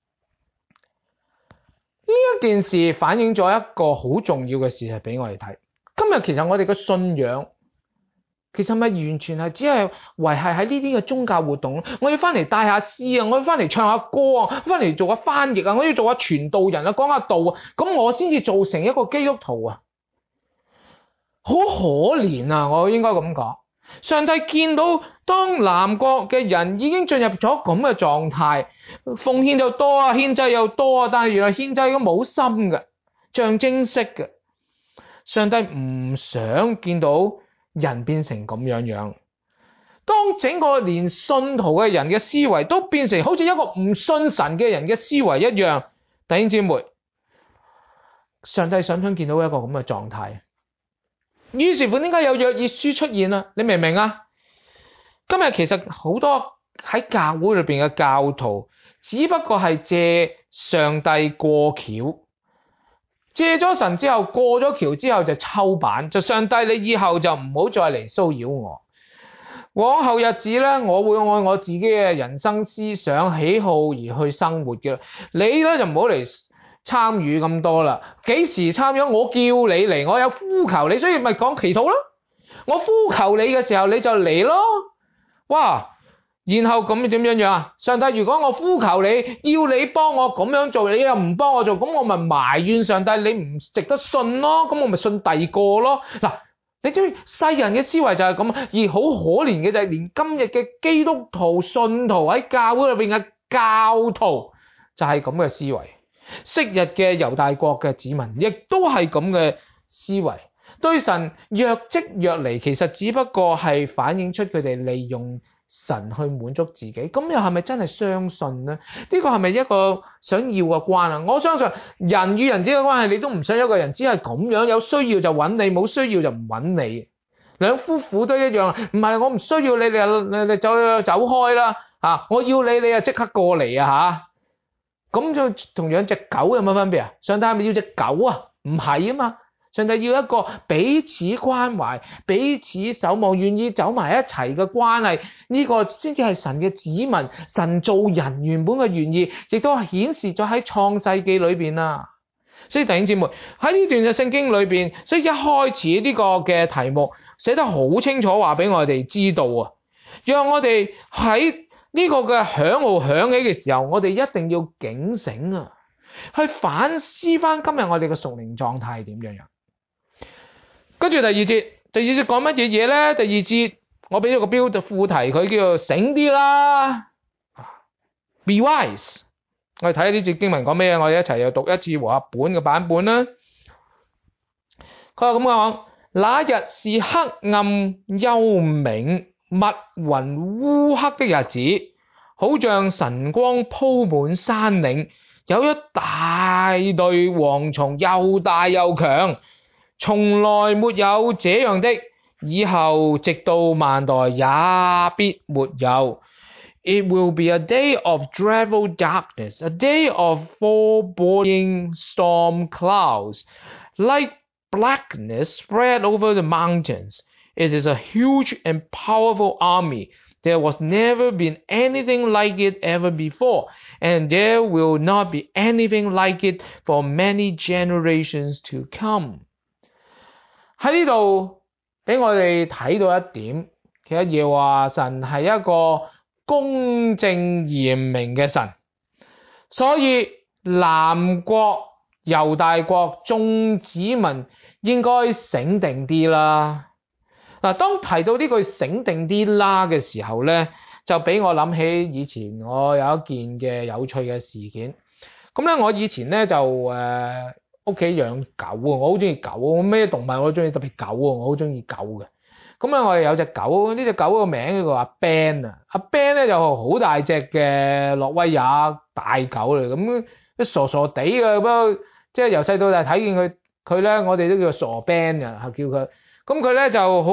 一件事反映咗一個好重要嘅事係俾我哋睇。今日其實我哋嘅信仰，其實咪完全係只係維繫喺呢啲嘅宗教活動。我要翻嚟帶下詩啊，我要翻嚟唱下歌啊，翻嚟做下翻譯啊，我要做下傳道人啊，講下道啊，咁我先至做成一個基督徒啊！好可憐啊，我應該咁講。上帝見到當南國嘅人已經進入咗咁嘅狀態，奉獻就多啊，獻祭又多啊，但係原來獻祭都冇心嘅，象徵式嘅。上帝唔想見到人變成咁樣。當整個連信徒嘅人嘅思維都變成好似一個唔信神嘅人嘅思維一樣，弟兄姊妹，上帝想見到一個咁嘅狀態。於是乎，點解有約珥書出現啊？你明唔明啊？今日其實好多喺教會裏邊嘅教徒，只不過係借上帝過橋，借咗神之後過咗橋之後就抽板，就上帝你以後就唔好再嚟騷擾我。往後日子咧，我會按我自己嘅人生思想喜好而去生活嘅。你咧就唔好嚟參與咁多啦，幾時參與？我叫你嚟，我有呼求你，所以咪講祈禱咯。我呼求你嘅時候，你就嚟咯。哇！然後咁點樣啊？上帝，如果我呼求你，要你幫我咁樣做，你又唔幫我做，咁我咪埋怨上帝，你唔值得信咯。咁我咪信第二個咯。嗱，你知唔知世人嘅思維就係咁，而好可憐嘅就係連今日嘅基督徒信徒喺教會裏邊嘅教徒就係咁嘅思維。昔日嘅猶大國嘅子民亦都係咁嘅思維，對神若即若離，其實只不過係反映出佢哋利用神去滿足自己。咁又係咪真係相信呢？呢個係咪一個想要嘅關係？我相信人與人之間嘅關係，你都唔想一個人只係咁樣，有需要就揾你，冇需要就唔揾你。兩夫婦都一樣，唔係我唔需要你走開啦嚇，我要你就即刻過嚟啊嚇。咁就同養隻狗有乜分別啊？上帝係咪要隻狗啊？唔係啊嘛，上帝要一個彼此關懷、彼此守望、願意走埋一齊嘅關係，呢個先至係神嘅子民，神做人原本嘅原意，亦都係顯示咗喺創世記裏邊啦。所以弟兄姊妹喺呢段嘅聖經裏邊，所以一開始呢個嘅題目寫得好清楚，話俾我哋知道啊，讓我哋喺呢個嘅響號響起嘅時候，我哋一定要警醒啊，去反思翻今日我哋嘅屬靈狀態係點樣。跟住第二節講乜嘢嘢咧？第二節我俾咗個副題，佢叫做醒啲啦 ，Be wise。我哋睇下呢節經文講咩啊？我哋一齊又讀一次和合本嘅版本啦。佢話咁講：那日是黑暗幽冥、密雲烏黑的日子，好像晨光鋪滿山嶺，有一大隊蝗蟲，又大又強，從來沒有這樣的，以後直到萬代也必沒有。It will be a day of dreadful darkness, a day of foreboding storm clouds, like blackness spread over the mountains. It is a huge and powerful army. There was never been anything like it ever before, and there will not be anything like it for many generations to come. 喺呢度俾我哋睇到一點，其實耶和華神係一個公正嚴明嘅神，所以南國猶大國眾子民應該醒定啲啦。嗱，當提到呢句醒定啲啦嘅時候咧，就俾我諗起以前我有一件嘅有趣嘅事件。咁咧，我以前咧就屋企養狗啊，我好中意狗，我咩動物我都中意，特別狗啊，我好中意狗嘅。咁咧，我哋有隻狗，呢隻狗個名叫做阿 Ben 啊。阿 Ben 咧就好大隻嘅諾威亞大狗嚟，咁啲傻傻地嘅，不過即係由細到大睇見佢咧，我哋都叫傻 Ben 啊，係叫佢。咁佢咧就好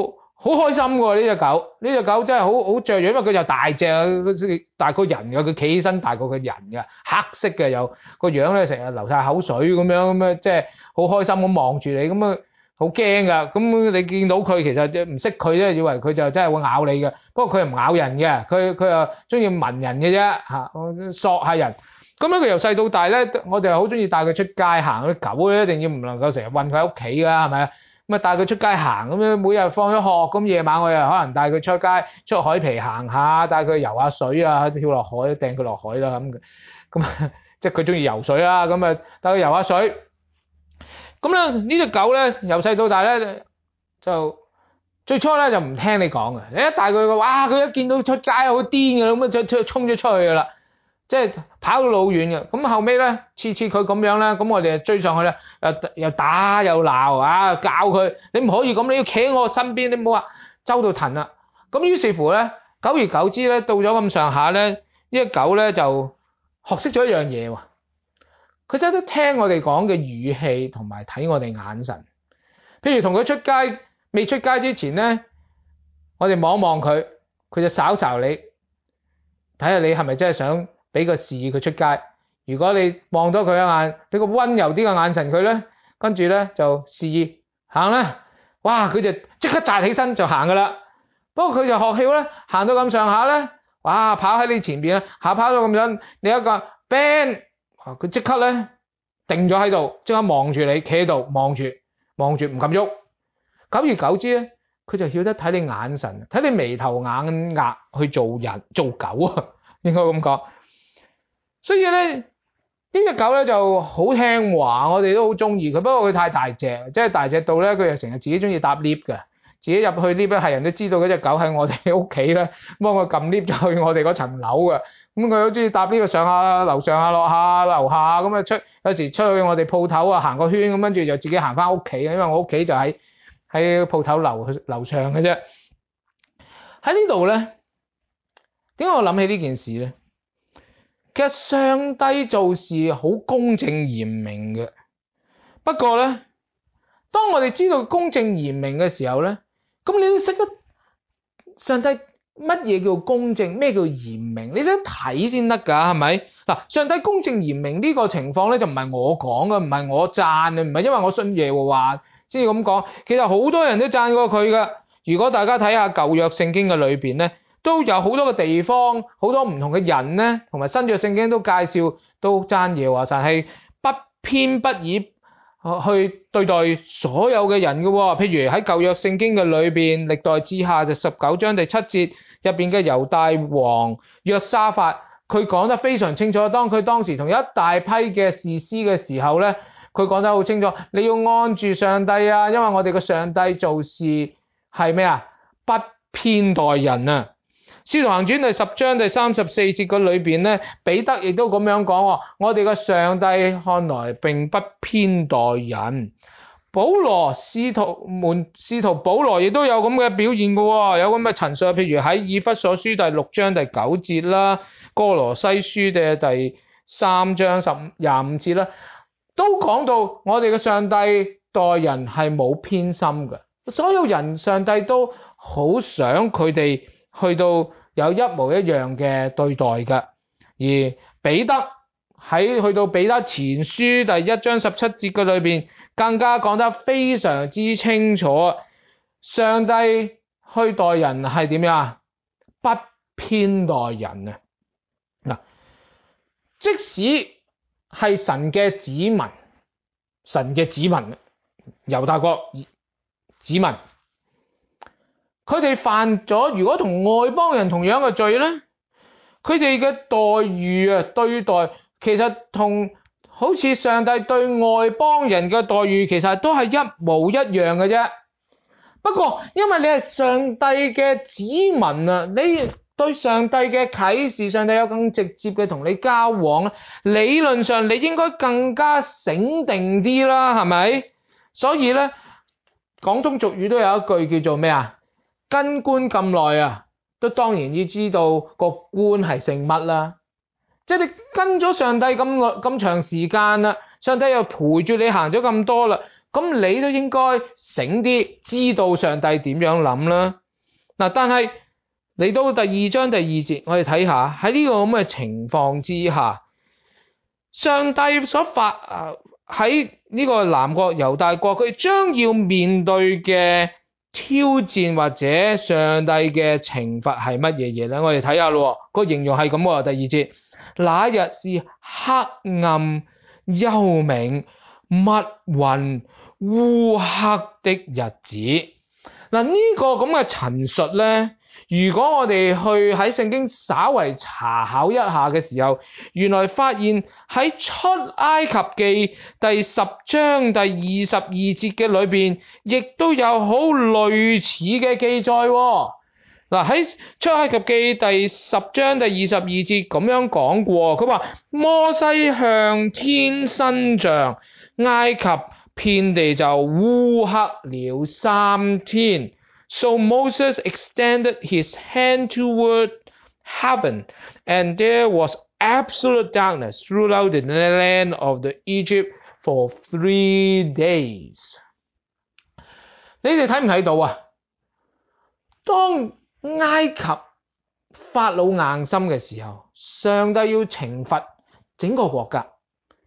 好開心喎！呢隻狗，呢隻狗真係好雀躍，因為佢就大隻，大過人嘅，佢企起身大過個人嘅，黑色嘅，又個樣咧成日流晒口水咁，即係好開心咁望住你，咁啊好驚噶。咁你見到佢其實唔識佢咧，以為佢就真係會咬你嘅。不過佢唔咬人嘅，佢又中意聞人嘅啫嚇，索下人。咁咧佢由細到大咧，我哋好中意帶佢出街行。啲狗咧一定要唔能夠成日韞佢喺屋企㗎，係咪啊？咁啊帶佢出街行咁樣，每日放咗學咁夜晚我又可能帶佢出街出海皮行下，帶佢游下水啊，跳落海掟佢落海啦咁即係佢中意游水啦，咁啊帶佢游下水。咁咧呢隻狗咧由細到大咧就最初咧就唔聽你講嘅，你一帶佢嘅哇，佢一見到出街好癲嘅咁啊，就衝咗出去噶啦。即係跑到老遠嘅，咁後尾咧，次佢咁樣咧，咁我哋就追上去咧，又打又鬧啊，教佢你唔可以咁，你要企喺我身邊，你唔好話周到騰啦。咁於是乎咧，久而久之咧，到咗咁上下咧，呢隻狗咧就學識咗一樣嘢喎，佢真係都聽我哋講嘅語氣同埋睇我哋眼神。譬如同佢出街，未出街之前咧，我哋望望佢，佢就睄睄你，睇下你係咪真係想俾個示意佢出街。如果你望到佢一眼，俾個溫柔啲嘅眼神佢咧，跟住咧就示意行啦。哇！佢就即刻扎起身就行噶啦。不過佢就學曉咧，行到咁上下咧，哇！跑喺你前邊啦，跑到咁樣，你一個 bang， 佢即刻咧定咗喺度，即刻望住你，企喺度望住唔敢喐。久而久之咧，佢就曉得睇你眼神，睇你眉頭眼額去做人做狗啊，應該咁講。所以咧，呢隻狗咧就好聽話，我哋都好中意佢。不過佢太大隻，即係大隻到咧，佢又成日自己中意搭 lift 嘅，自己入去 lift 咧，係人都知道嗰隻狗喺我哋屋企咧，幫佢撳 lift 就去我哋嗰層樓嘅。咁佢好中意搭 lift 上下樓上下落下樓下咁啊，有時出去我哋鋪頭啊行個圈咁，跟住就自己行翻屋企，因為我屋企就喺鋪頭樓上嘅啫。喺呢度咧，點解我諗起呢件事咧？其實上帝做事好公正嚴明嘅，不過咧，當我哋知道公正嚴明嘅時候咧，咁你都識得上帝乜嘢叫公正，咩叫嚴明，你想睇先得㗎，係咪？嗱，上帝公正嚴明呢個情況咧，就唔係我講嘅，唔係我讚嘅，唔係因為我信耶和華先至咁講，其實好多人都讚過佢㗎。如果大家睇下舊約聖經嘅裏邊咧，都有好多個地方，好多唔同嘅人咧，同埋新約聖經都介紹，都讚耶和華神係不偏不倚去對待所有嘅人嘅喎。譬如喺舊約聖經嘅裏邊，歷代志下就19章第7節入邊嘅猶大王約沙法，佢講得非常清楚。當佢當時同一大批嘅士師嘅時候咧，佢講得好清楚，你要按住上帝啊，因為我哋嘅上帝做事係咩啊？不偏待人啊！使徒行傳第10章第34節嘅裏邊咧，彼得亦都咁樣講，我哋嘅上帝看來並不偏待人。保羅使徒保羅亦都有咁嘅表現嘅，有咁嘅陳述，譬如喺以弗所書第6章第9節啦，哥羅西書嘅第3章25節啦，都講到我哋嘅上帝待人係冇偏心嘅，所有人上帝都好想佢哋去到有一模一樣嘅對待嘅。而彼得喺去到彼得前書第1章17節嘅裏邊，更加講得非常之清楚，上帝去待人係點樣啊？不偏待人啊！嗱，即使係神嘅子民，猶大國子民，佢哋犯咗如果同外邦人同樣嘅罪咧，佢哋嘅待遇啊，對待其實同好似上帝對外邦人嘅待遇其實都係一模一樣嘅啫。不過因為你係上帝嘅子民啊，你對上帝嘅啟示，上帝有更直接嘅同你交往，理論上你應該更加醒定啲啦，係咪？所以咧，廣東俗語都有一句叫做咩啊？跟官咁耐啊，都當然要知道個官係姓乜啦。即係你跟咗上帝咁長時間啦，上帝又陪住你行咗咁多啦， 咁你都應該醒啲，知道上帝點樣諗啦。嗱，但係嚟到第二章第二節，我哋睇下喺呢個咁嘅情況之下，上帝所喺呢個南國猶大國，佢將要面對嘅挑戰或者上帝嘅懲罰係乜嘢嘢咧？我哋睇下咯，個形容係咁喎。第二節，那日是黑暗、幽冥、密雲、烏黑的日子。嗱，呢個咁嘅陳述咧，如果我哋去喺聖經稍為查考一下嘅時候，原來發現喺出埃及記第10章第22節嘅裏邊，亦都有好類似嘅記載喎。嗱，喺出埃及記第10章第22節咁樣講過，佢話摩西向天伸杖，埃及遍地就烏黑了3天。So Moses extended his hand toward heaven, and there was absolute darkness throughout the land of the Egypt for 3 days. 你哋睇唔睇到啊？當埃及法老硬心嘅時候，上帝要懲罰整個國家。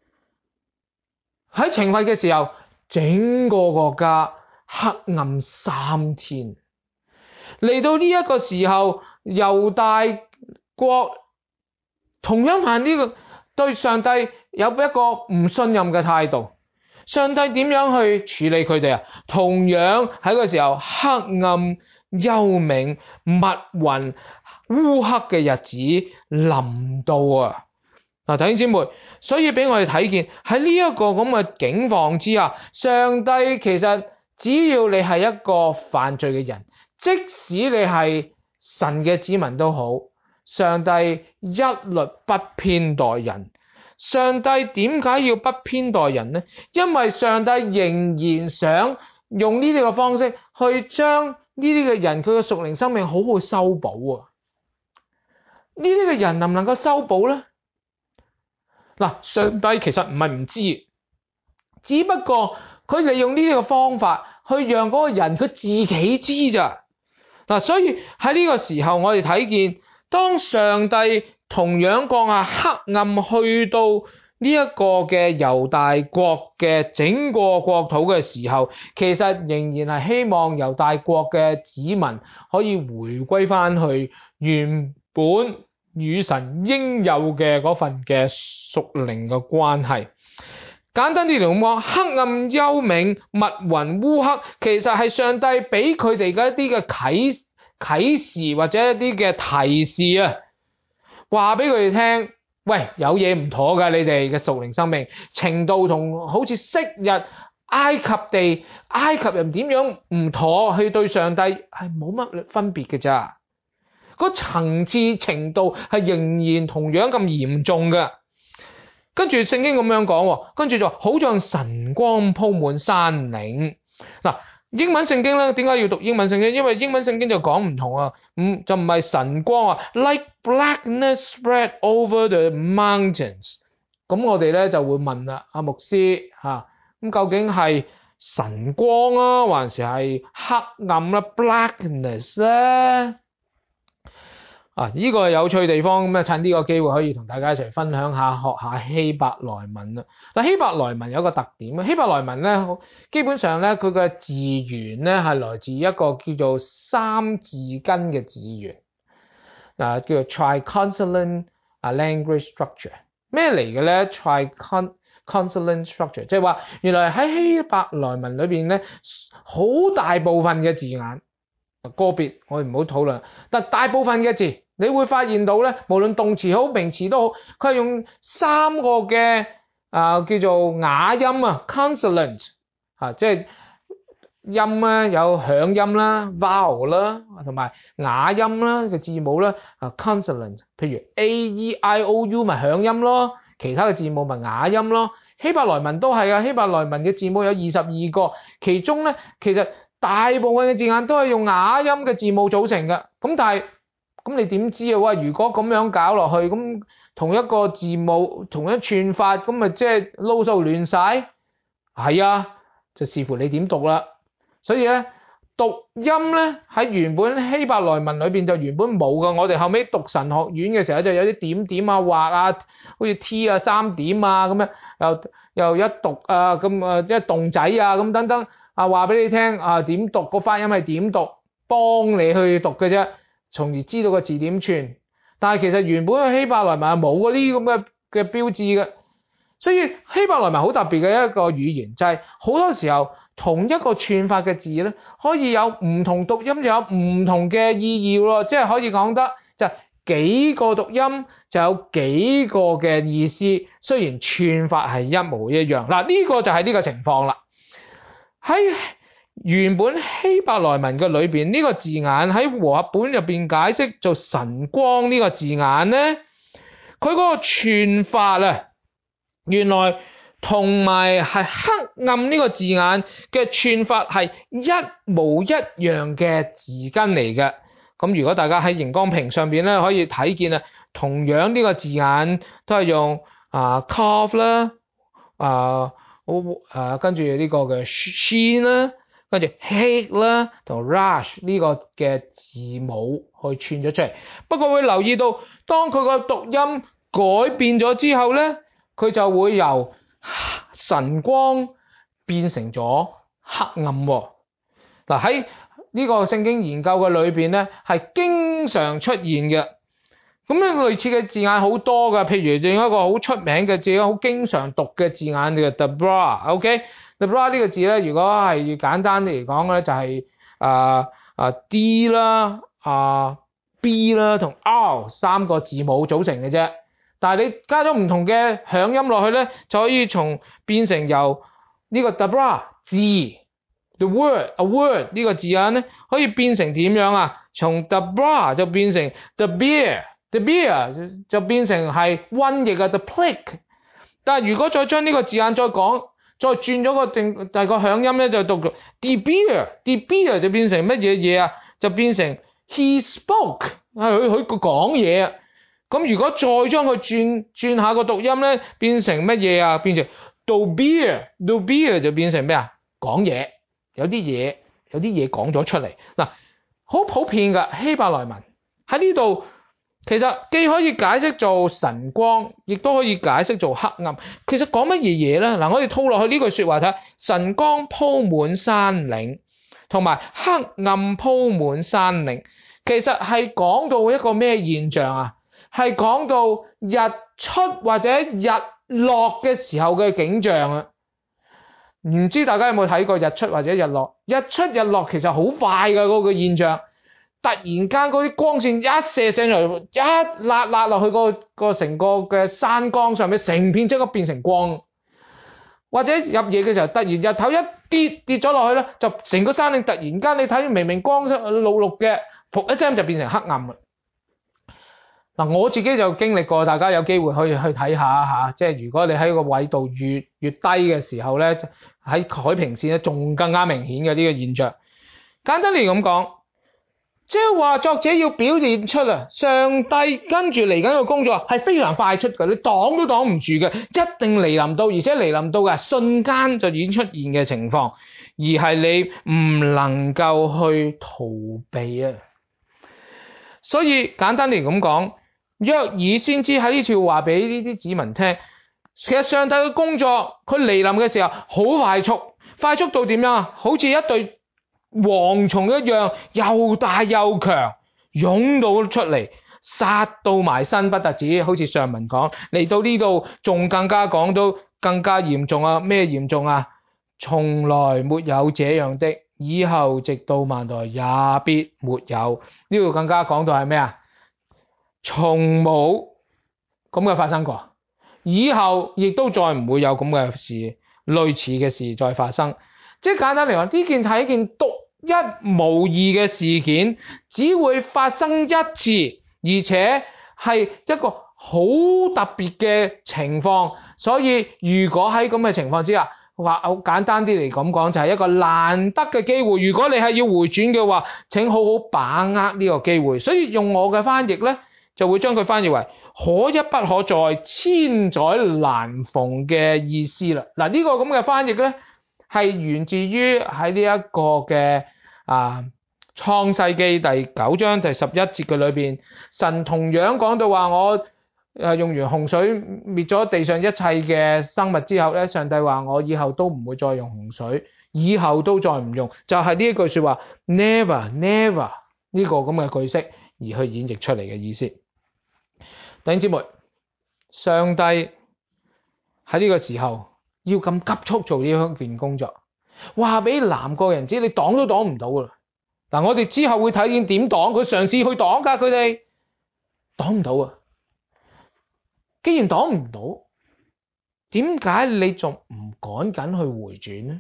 喺懲罰嘅時候，整個國家黑暗3天。嚟到呢一個時候，猶大國同樣犯呢個對上帝有一個唔信任嘅態度。上帝點樣去處理佢哋啊？同樣喺個時候，黑暗、幽冥、密雲、烏黑嘅日子臨到啊！嗱，弟兄姊妹，所以俾我哋睇見喺呢一個咁嘅境況之下，上帝其實只要你係一個犯罪嘅人，即使你係神嘅子民都好，上帝一律不偏待人。上帝點解要不偏待人呢？因為上帝仍然想用呢啲嘅方式去將呢啲嘅人佢嘅屬靈生命好好修補啊！呢啲嘅人能唔能夠修補呢？嗱，上帝其實唔係唔知，只不過佢利用呢啲嘅方法去讓嗰個人佢自己知咋。嗱，所以喺呢個時候我哋睇見，當上帝同樣降下黑暗去到呢一個嘅猶大國嘅整個國土嘅時候，其實仍然係希望猶大國嘅子民可以回歸翻去原本與神應有嘅嗰份嘅屬靈嘅關係。簡單啲嚟講，黑暗、幽冥、密雲、烏黑，其實係上帝俾佢哋嘅一啲嘅啟示或者一啲嘅提示啊，話俾佢哋聽，喂，有嘢唔妥㗎，你哋嘅屬靈生命程度同好似昔日埃及人點樣唔妥，去對上帝係冇乜分別嘅咋，個層次程度係仍然同樣咁嚴重嘅。跟住聖經咁樣講，跟住就好像晨光鋪滿山嶺。嗱，英文聖經咧，點解要讀英文聖經？因為英文聖經就講唔同啊，就唔係晨光啊 ，like blackness spread over the mountains。咁我哋咧就會問啦，阿牧師嚇，咁究竟係晨光啊，還是係黑暗啦 ，blackness 咧？呢個有趣地方，咁趁呢個機會可以同大家一齊分享下，學下希伯來文啦。嗱，希伯來文有個特點，希伯來文咧，基本上咧佢嘅字源咧係來自一個叫做三字根嘅字源，叫做 triconsonant language structure。咩嚟嘅咧 ？triconsonant structure 即係話原來喺希伯來文裏邊咧，好大部分嘅字眼，個別我哋唔好討論，但大部分嘅字。你會發現到咧，無論動詞好、名詞都好，佢係用3個嘅叫做啞音啊 ，consonant 即係音啊，有響音啦 ，vowel 啦，同埋啞音啦嘅字母啦，consonant。譬如 A、E、I、O、U 咪響音咯，其他嘅字母咪啞音咯。希伯來文都係啊，希伯來文嘅字母有22個，其中咧其實大部分嘅字眼都係用啞音嘅字母組成嘅。咁你點知啊？如果咁樣搞落去，咁同一個字母同一串法，咁咪即係撈數亂晒？係啊， 就視乎你點讀啦。所以咧，讀音咧喺原本希伯來文裏邊就原本冇㗎。我哋後尾讀神學院嘅時候就有啲點點啊、畫啊，好似 T 啊、3點啊咁樣，又一讀啊咁啊，即係動仔啊咁等等啊，話俾你聽啊點讀個發音係點讀，幫你去讀嘅啫，從而知道個字點串。但係其實原本嘅希伯來文係冇嗰啲咁嘅標誌嘅，所以希伯來文好特別嘅一個語言，就係好多時候同一個串法嘅字咧，可以有唔同讀音，就有唔同嘅意義咯。即係可以講得就幾個讀音就有幾個嘅意思，雖然串法係一模一樣。嗱，呢個就係呢個情況啦。喺原本希伯來文嘅裏邊，呢個字眼喺和合本入邊解釋做晨光呢個字眼咧，佢嗰個串法啊，原來同埋係黑暗呢個字眼嘅串法係一模一樣嘅字根嚟嘅。咁如果大家喺熒光屏上邊咧可以睇見啊，同樣呢個字眼都係用cough 啦，跟住呢個嘅 sheen 啦，跟住 hate 啦同 rush 呢個嘅字母去串咗出嚟。不過會留意到，當佢個讀音改變咗之後咧，佢就會由晨光變成咗黑暗喎。嗱，喺呢個聖經研究嘅裏邊咧，係經常出現嘅。咁咧類似嘅字眼好多㗎，譬如另一個好出名嘅字，好經常讀嘅字眼叫 Deborah。OK，Deborah 呢個字咧，如果係簡單啲嚟講咧，就係D 啦、B 啦同 R 三個字母組成嘅啫。但係你加咗唔同嘅響音落去咧，就可以變成由呢個 Deborah 字 the word a word 呢個字眼咧，可以變成點樣啊？從 Deborah 就變成 the beer 就變成係瘟疫嘅 the plague。但係如果再將呢個字眼再轉咗個第二個響音咧，就讀 the beer 就變成乜嘢啊？就變成 he spoke 佢講嘢啊。咁如果再將佢轉下個讀音咧，變成乜嘢啊？變成 do beer 就變成咩啊？講嘢，有啲嘢講咗出嚟。嗱，好普遍噶希伯來文喺呢度，其實既可以解釋做晨光，亦都可以解釋做黑暗。其實講乜嘢咧？嗱，我哋套落去呢句說話睇，晨光鋪滿山嶺，同埋黑暗鋪滿山嶺，其實係講到一個咩現象啊？係講到日出或者日落嘅時候嘅景象啊！唔知大家有冇睇過日出或者日落？日出日落其實好快嘅嗰個現象，突然間嗰啲光線一射上嚟，一辣落去個成個嘅山崗上面，成片即刻變成光。或者入夜嘅時候，突然日頭一跌咗落去咧，就成個山嶺突然間你睇明明光綠綠嘅，噗一聲就變成黑暗啦。嗱，我自己就經歷過，大家有機會可以去睇下嚇，即係如果你喺個緯度越低嘅時候咧，喺海平線咧仲更加明顯嘅呢個現象。簡單嚟咁講，即係話作者要表現出上帝跟住嚟緊嘅工作係非常快速嘅，你擋都擋唔住嘅，一定嚟臨到，而且嚟臨到嘅瞬間就已經出現嘅情況，而係你唔能夠去逃避啊。所以簡單嚟咁講，約珥先知喺呢處話俾呢啲子民聽，其實上帝嘅工作佢嚟臨嘅時候好快速到點樣啊？好似一對蝗蟲一樣，又大又強，湧到出嚟，殺到埋身不特止。好似上文講嚟到呢度，仲更加講到更加嚴重啊！咩嚴重啊？從來沒有這樣的，以後直到萬代也必沒有。呢度更加講到係咩啊？從冇咁嘅發生過，以後亦都再唔會有咁嘅事，類似嘅事再發生。即係簡單嚟講，呢件係一件獨一無二嘅事件，只會發生一次，而且係一個好特別嘅情況。所以如果喺咁嘅情況之下，話好簡單啲嚟咁講，就係一個難得嘅機會。如果你係要回轉嘅話，請好好把握呢個機會。所以用我嘅翻譯咧，就會將佢翻譯為可一不可再，千載難逢嘅意思啦。嗱，呢個咁嘅翻譯咧， 係源自於喺呢一個嘅創世記第9章第11節嘅裏邊，神同樣講到話我用完洪水滅咗地上一切嘅生物之後咧，上帝話我以後都唔會再用洪水，以後都再唔用，就係呢一句說話 never 呢個咁嘅句式而去演繹出嚟嘅意思。弟兄姊妹，上帝喺呢個時候要咁急速做呢一件工作，話俾南國人知，你擋都擋唔到噶啦。嗱，我哋之後會睇見點擋，佢嘗試去擋噶，佢哋擋唔到啊。既然擋唔到，點解你仲唔趕緊去回轉呢？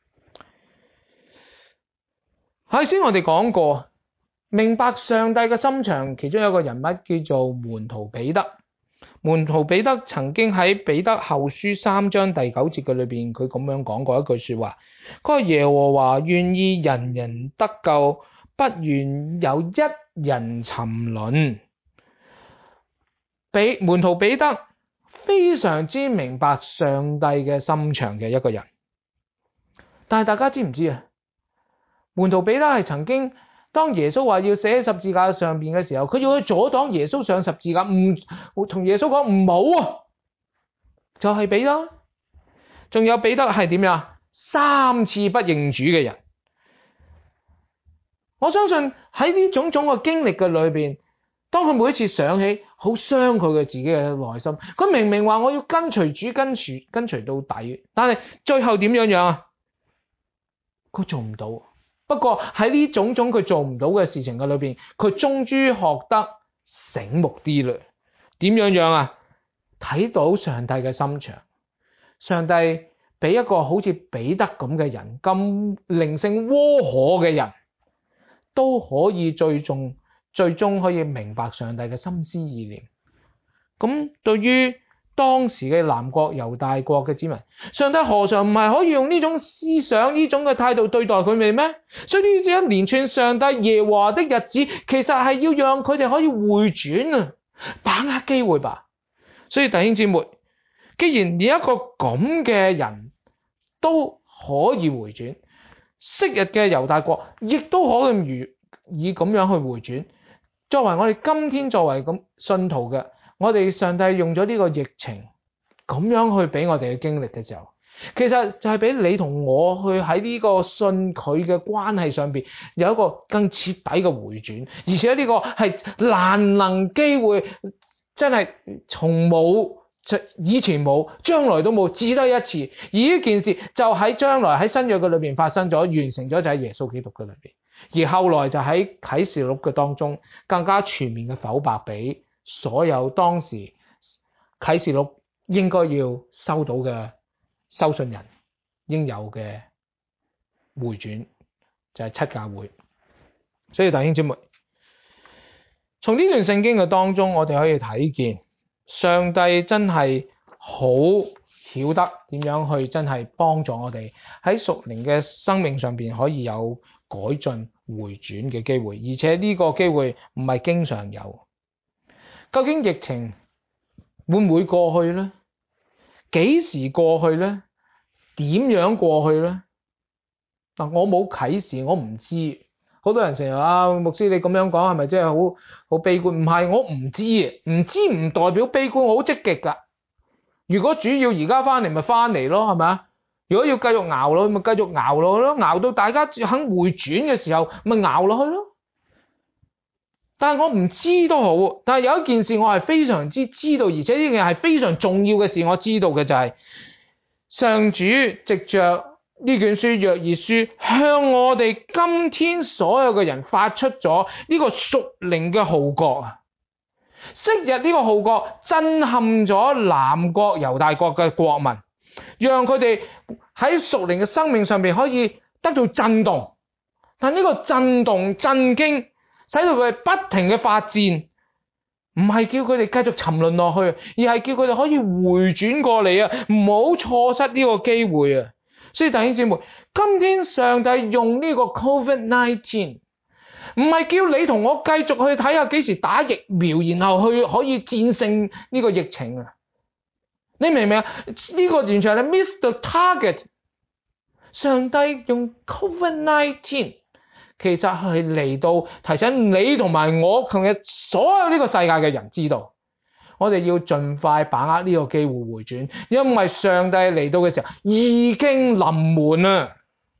頭先我哋講過，明白上帝嘅心腸，其中有一個人物叫做門徒彼得。門徒彼得曾經喺彼得後書3章第9節嘅裏邊，佢咁樣講過一句說話，佢話耶和華願意人人得救，不願有一人沉淪。門徒彼得非常之明白上帝嘅心腸嘅一個人，但係大家知唔知啊？門徒彼得係曾經當耶穌話要死喺十字架上邊嘅時候，佢要去阻擋耶穌上十字架，唔同耶穌講唔好啊，就係彼得。仲有彼得係點樣？3次不認主嘅人。我相信喺呢種種嘅經歷嘅裏邊，當佢每一次想起，好傷佢嘅自己嘅內心。佢明明話我要跟隨主，跟隨到底，但係最後點樣啊？佢做唔到。不過喺呢種種佢做唔到嘅事情嘅裏邊，佢終於學得醒目啲啦。點樣啊？睇到上帝嘅心腸，上帝俾一個好似彼得咁嘅人，咁靈性窩可嘅人，都可以最終可以明白上帝嘅心思意念。咁對於當時嘅南國猶大國嘅子民，上帝何嘗唔係可以用呢種思想、呢種嘅態度對待佢哋咩？所以呢一連串上帝耶和華的日子，其實係要讓佢哋可以回轉啊，把握機會吧。所以弟兄姊妹，既然連一個咁嘅人都可以回轉，昔日嘅猶大國亦都可以咁樣去回轉。作為我哋今天作為咁信徒嘅，我哋上帝用咗呢個疫情咁樣去俾我哋嘅經歷嘅時候，其實就係俾你同我去喺呢個信佢嘅關係上邊有一個更徹底嘅回轉，而且呢個係難能機會，真係從冇以前冇，將來都冇，只得一次。而呢件事就喺將來喺新約嘅裏邊發生咗，完成咗，就喺耶穌基督嘅裏邊。而後來就喺啟示錄嘅當中，更加全面嘅剖白俾所有當時啟示錄應該要收到嘅收信人應有嘅回轉，就係七教會。所以弟兄姊妹，從呢段聖經嘅當中，我哋可以睇見上帝真係好曉得點樣去真係幫助我哋喺屬靈嘅生命上邊可以有改進回轉嘅機會，而且呢個機會唔係經常有。究竟疫情會唔會過去呢？幾時過去呢？點樣過去呢？嗱，我冇啟示，我唔知。好多人成日牧師你咁樣講係咪真係好悲觀？唔係，我唔知，唔知唔代表悲觀，我好積極噶。如果主要而家翻嚟咪翻嚟咯，係咪啊？如果要繼續熬落去咪繼續熬落去咯，熬到大家肯回轉嘅時候咪熬落去咯。但係我唔知都好，但係有一件事我係非常之知道，而且呢件係非常重要嘅事，我知道嘅就係上主藉着呢卷書約珥書向我哋今天所有嘅人發出咗呢個屬靈嘅號角啊！昔日呢個號角震撼咗南國猶大國嘅國民，讓佢哋喺屬靈嘅生命上面可以得到震動，但呢個震動震驚使到佢哋不停嘅發戰，唔係叫佢哋繼續沉淪落去，而係叫佢哋可以回轉過嚟啊！唔好錯失呢個機會啊！所以弟兄姊妹，今天上帝用呢個 COVID-19， 唔係叫你同我繼續去睇下幾時打疫苗，然後去可以戰勝呢個疫情啊！你明唔明啊？呢個完全係 miss the target。 上帝用 COVID-19 其實係嚟到提醒你同埋我，同埋所有呢個世界嘅人知道，我哋要盡快把握呢個機會回轉，因為上帝嚟到嘅時候已經臨門啦，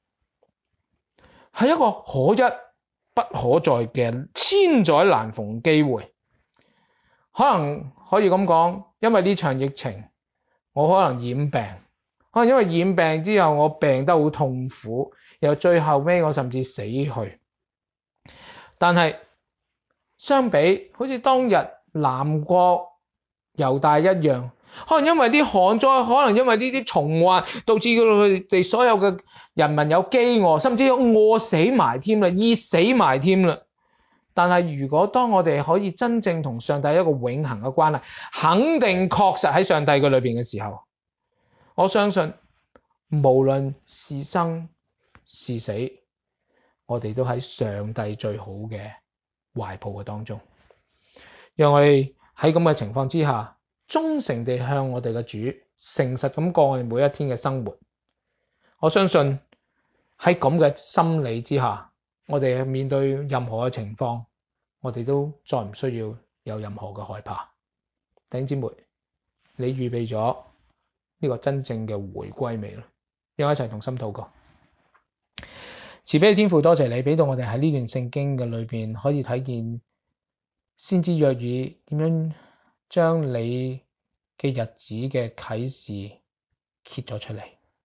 係一個可一不可再嘅千載難逢機會。可能可以咁講，因為呢場疫情，我可能染病，可能因為染病之後我病得好痛苦，又最後尾我甚至死去。但係相比好似當日南國猶大一樣，可能因為啲旱災，可能因為呢啲蟲患，導致佢哋所有嘅人民有飢餓，甚至有餓死埋添啦，熱死埋添啦。但係如果當我哋可以真正同上帝一個永恆嘅關係，肯定確實喺上帝嘅裏邊嘅時候，我相信無論是生是死，我哋都喺上帝最好嘅懷抱嘅當中。讓我哋喺咁嘅情況之下，忠誠地向我哋嘅主誠實咁過我哋每一天嘅生活。我相信喺咁嘅心理之下，我哋面對任何嘅情況，我哋都再唔需要有任何嘅害怕。弟兄姊妹，你預備咗呢個真正嘅回歸未咧？讓我一齊同心禱告。慈悲嘅天父，多謝你俾到我哋喺呢段聖經嘅裏邊可以睇見先知約珥點樣將你嘅日子嘅啟示揭咗出嚟，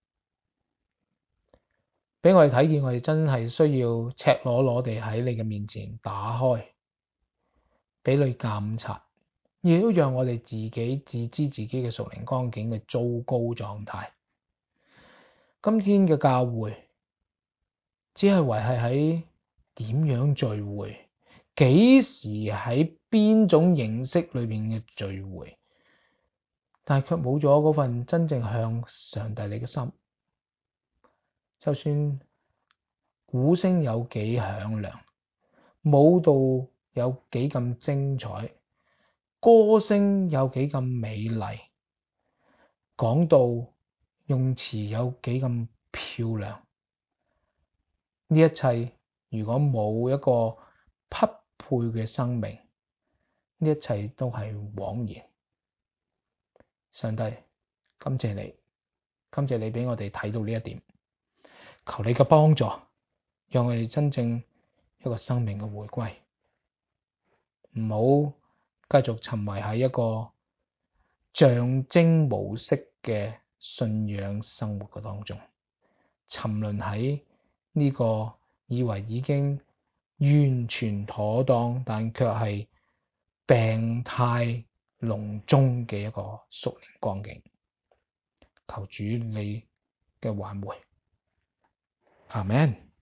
俾我哋睇見我哋真係需要赤裸裸地喺你嘅面前打開，俾你監察，亦都讓我哋自己自知自己嘅屬靈光景嘅糟糕狀態。今天嘅教會只係維係喺點樣聚會，幾時喺邊種形式裏面嘅聚會，但係卻冇咗嗰份真正向上帝你嘅心。就算鼓聲有幾響亮，舞蹈有幾咁精彩，歌聲有幾咁美麗，講道用詞有幾咁漂亮，呢一切如果冇一個匹配嘅生命，呢一切都係枉然。上帝，感謝你，感謝你俾我哋睇到呢一點，求你嘅幫助，讓我哋真正一個生命嘅回歸，唔好繼續沉迷喺一個象徵模式嘅信仰生活嘅當中，沉淪喺呢個以為已經完全妥當，但卻係病態籠中嘅一個屬靈光景。求主你嘅挽回，阿們。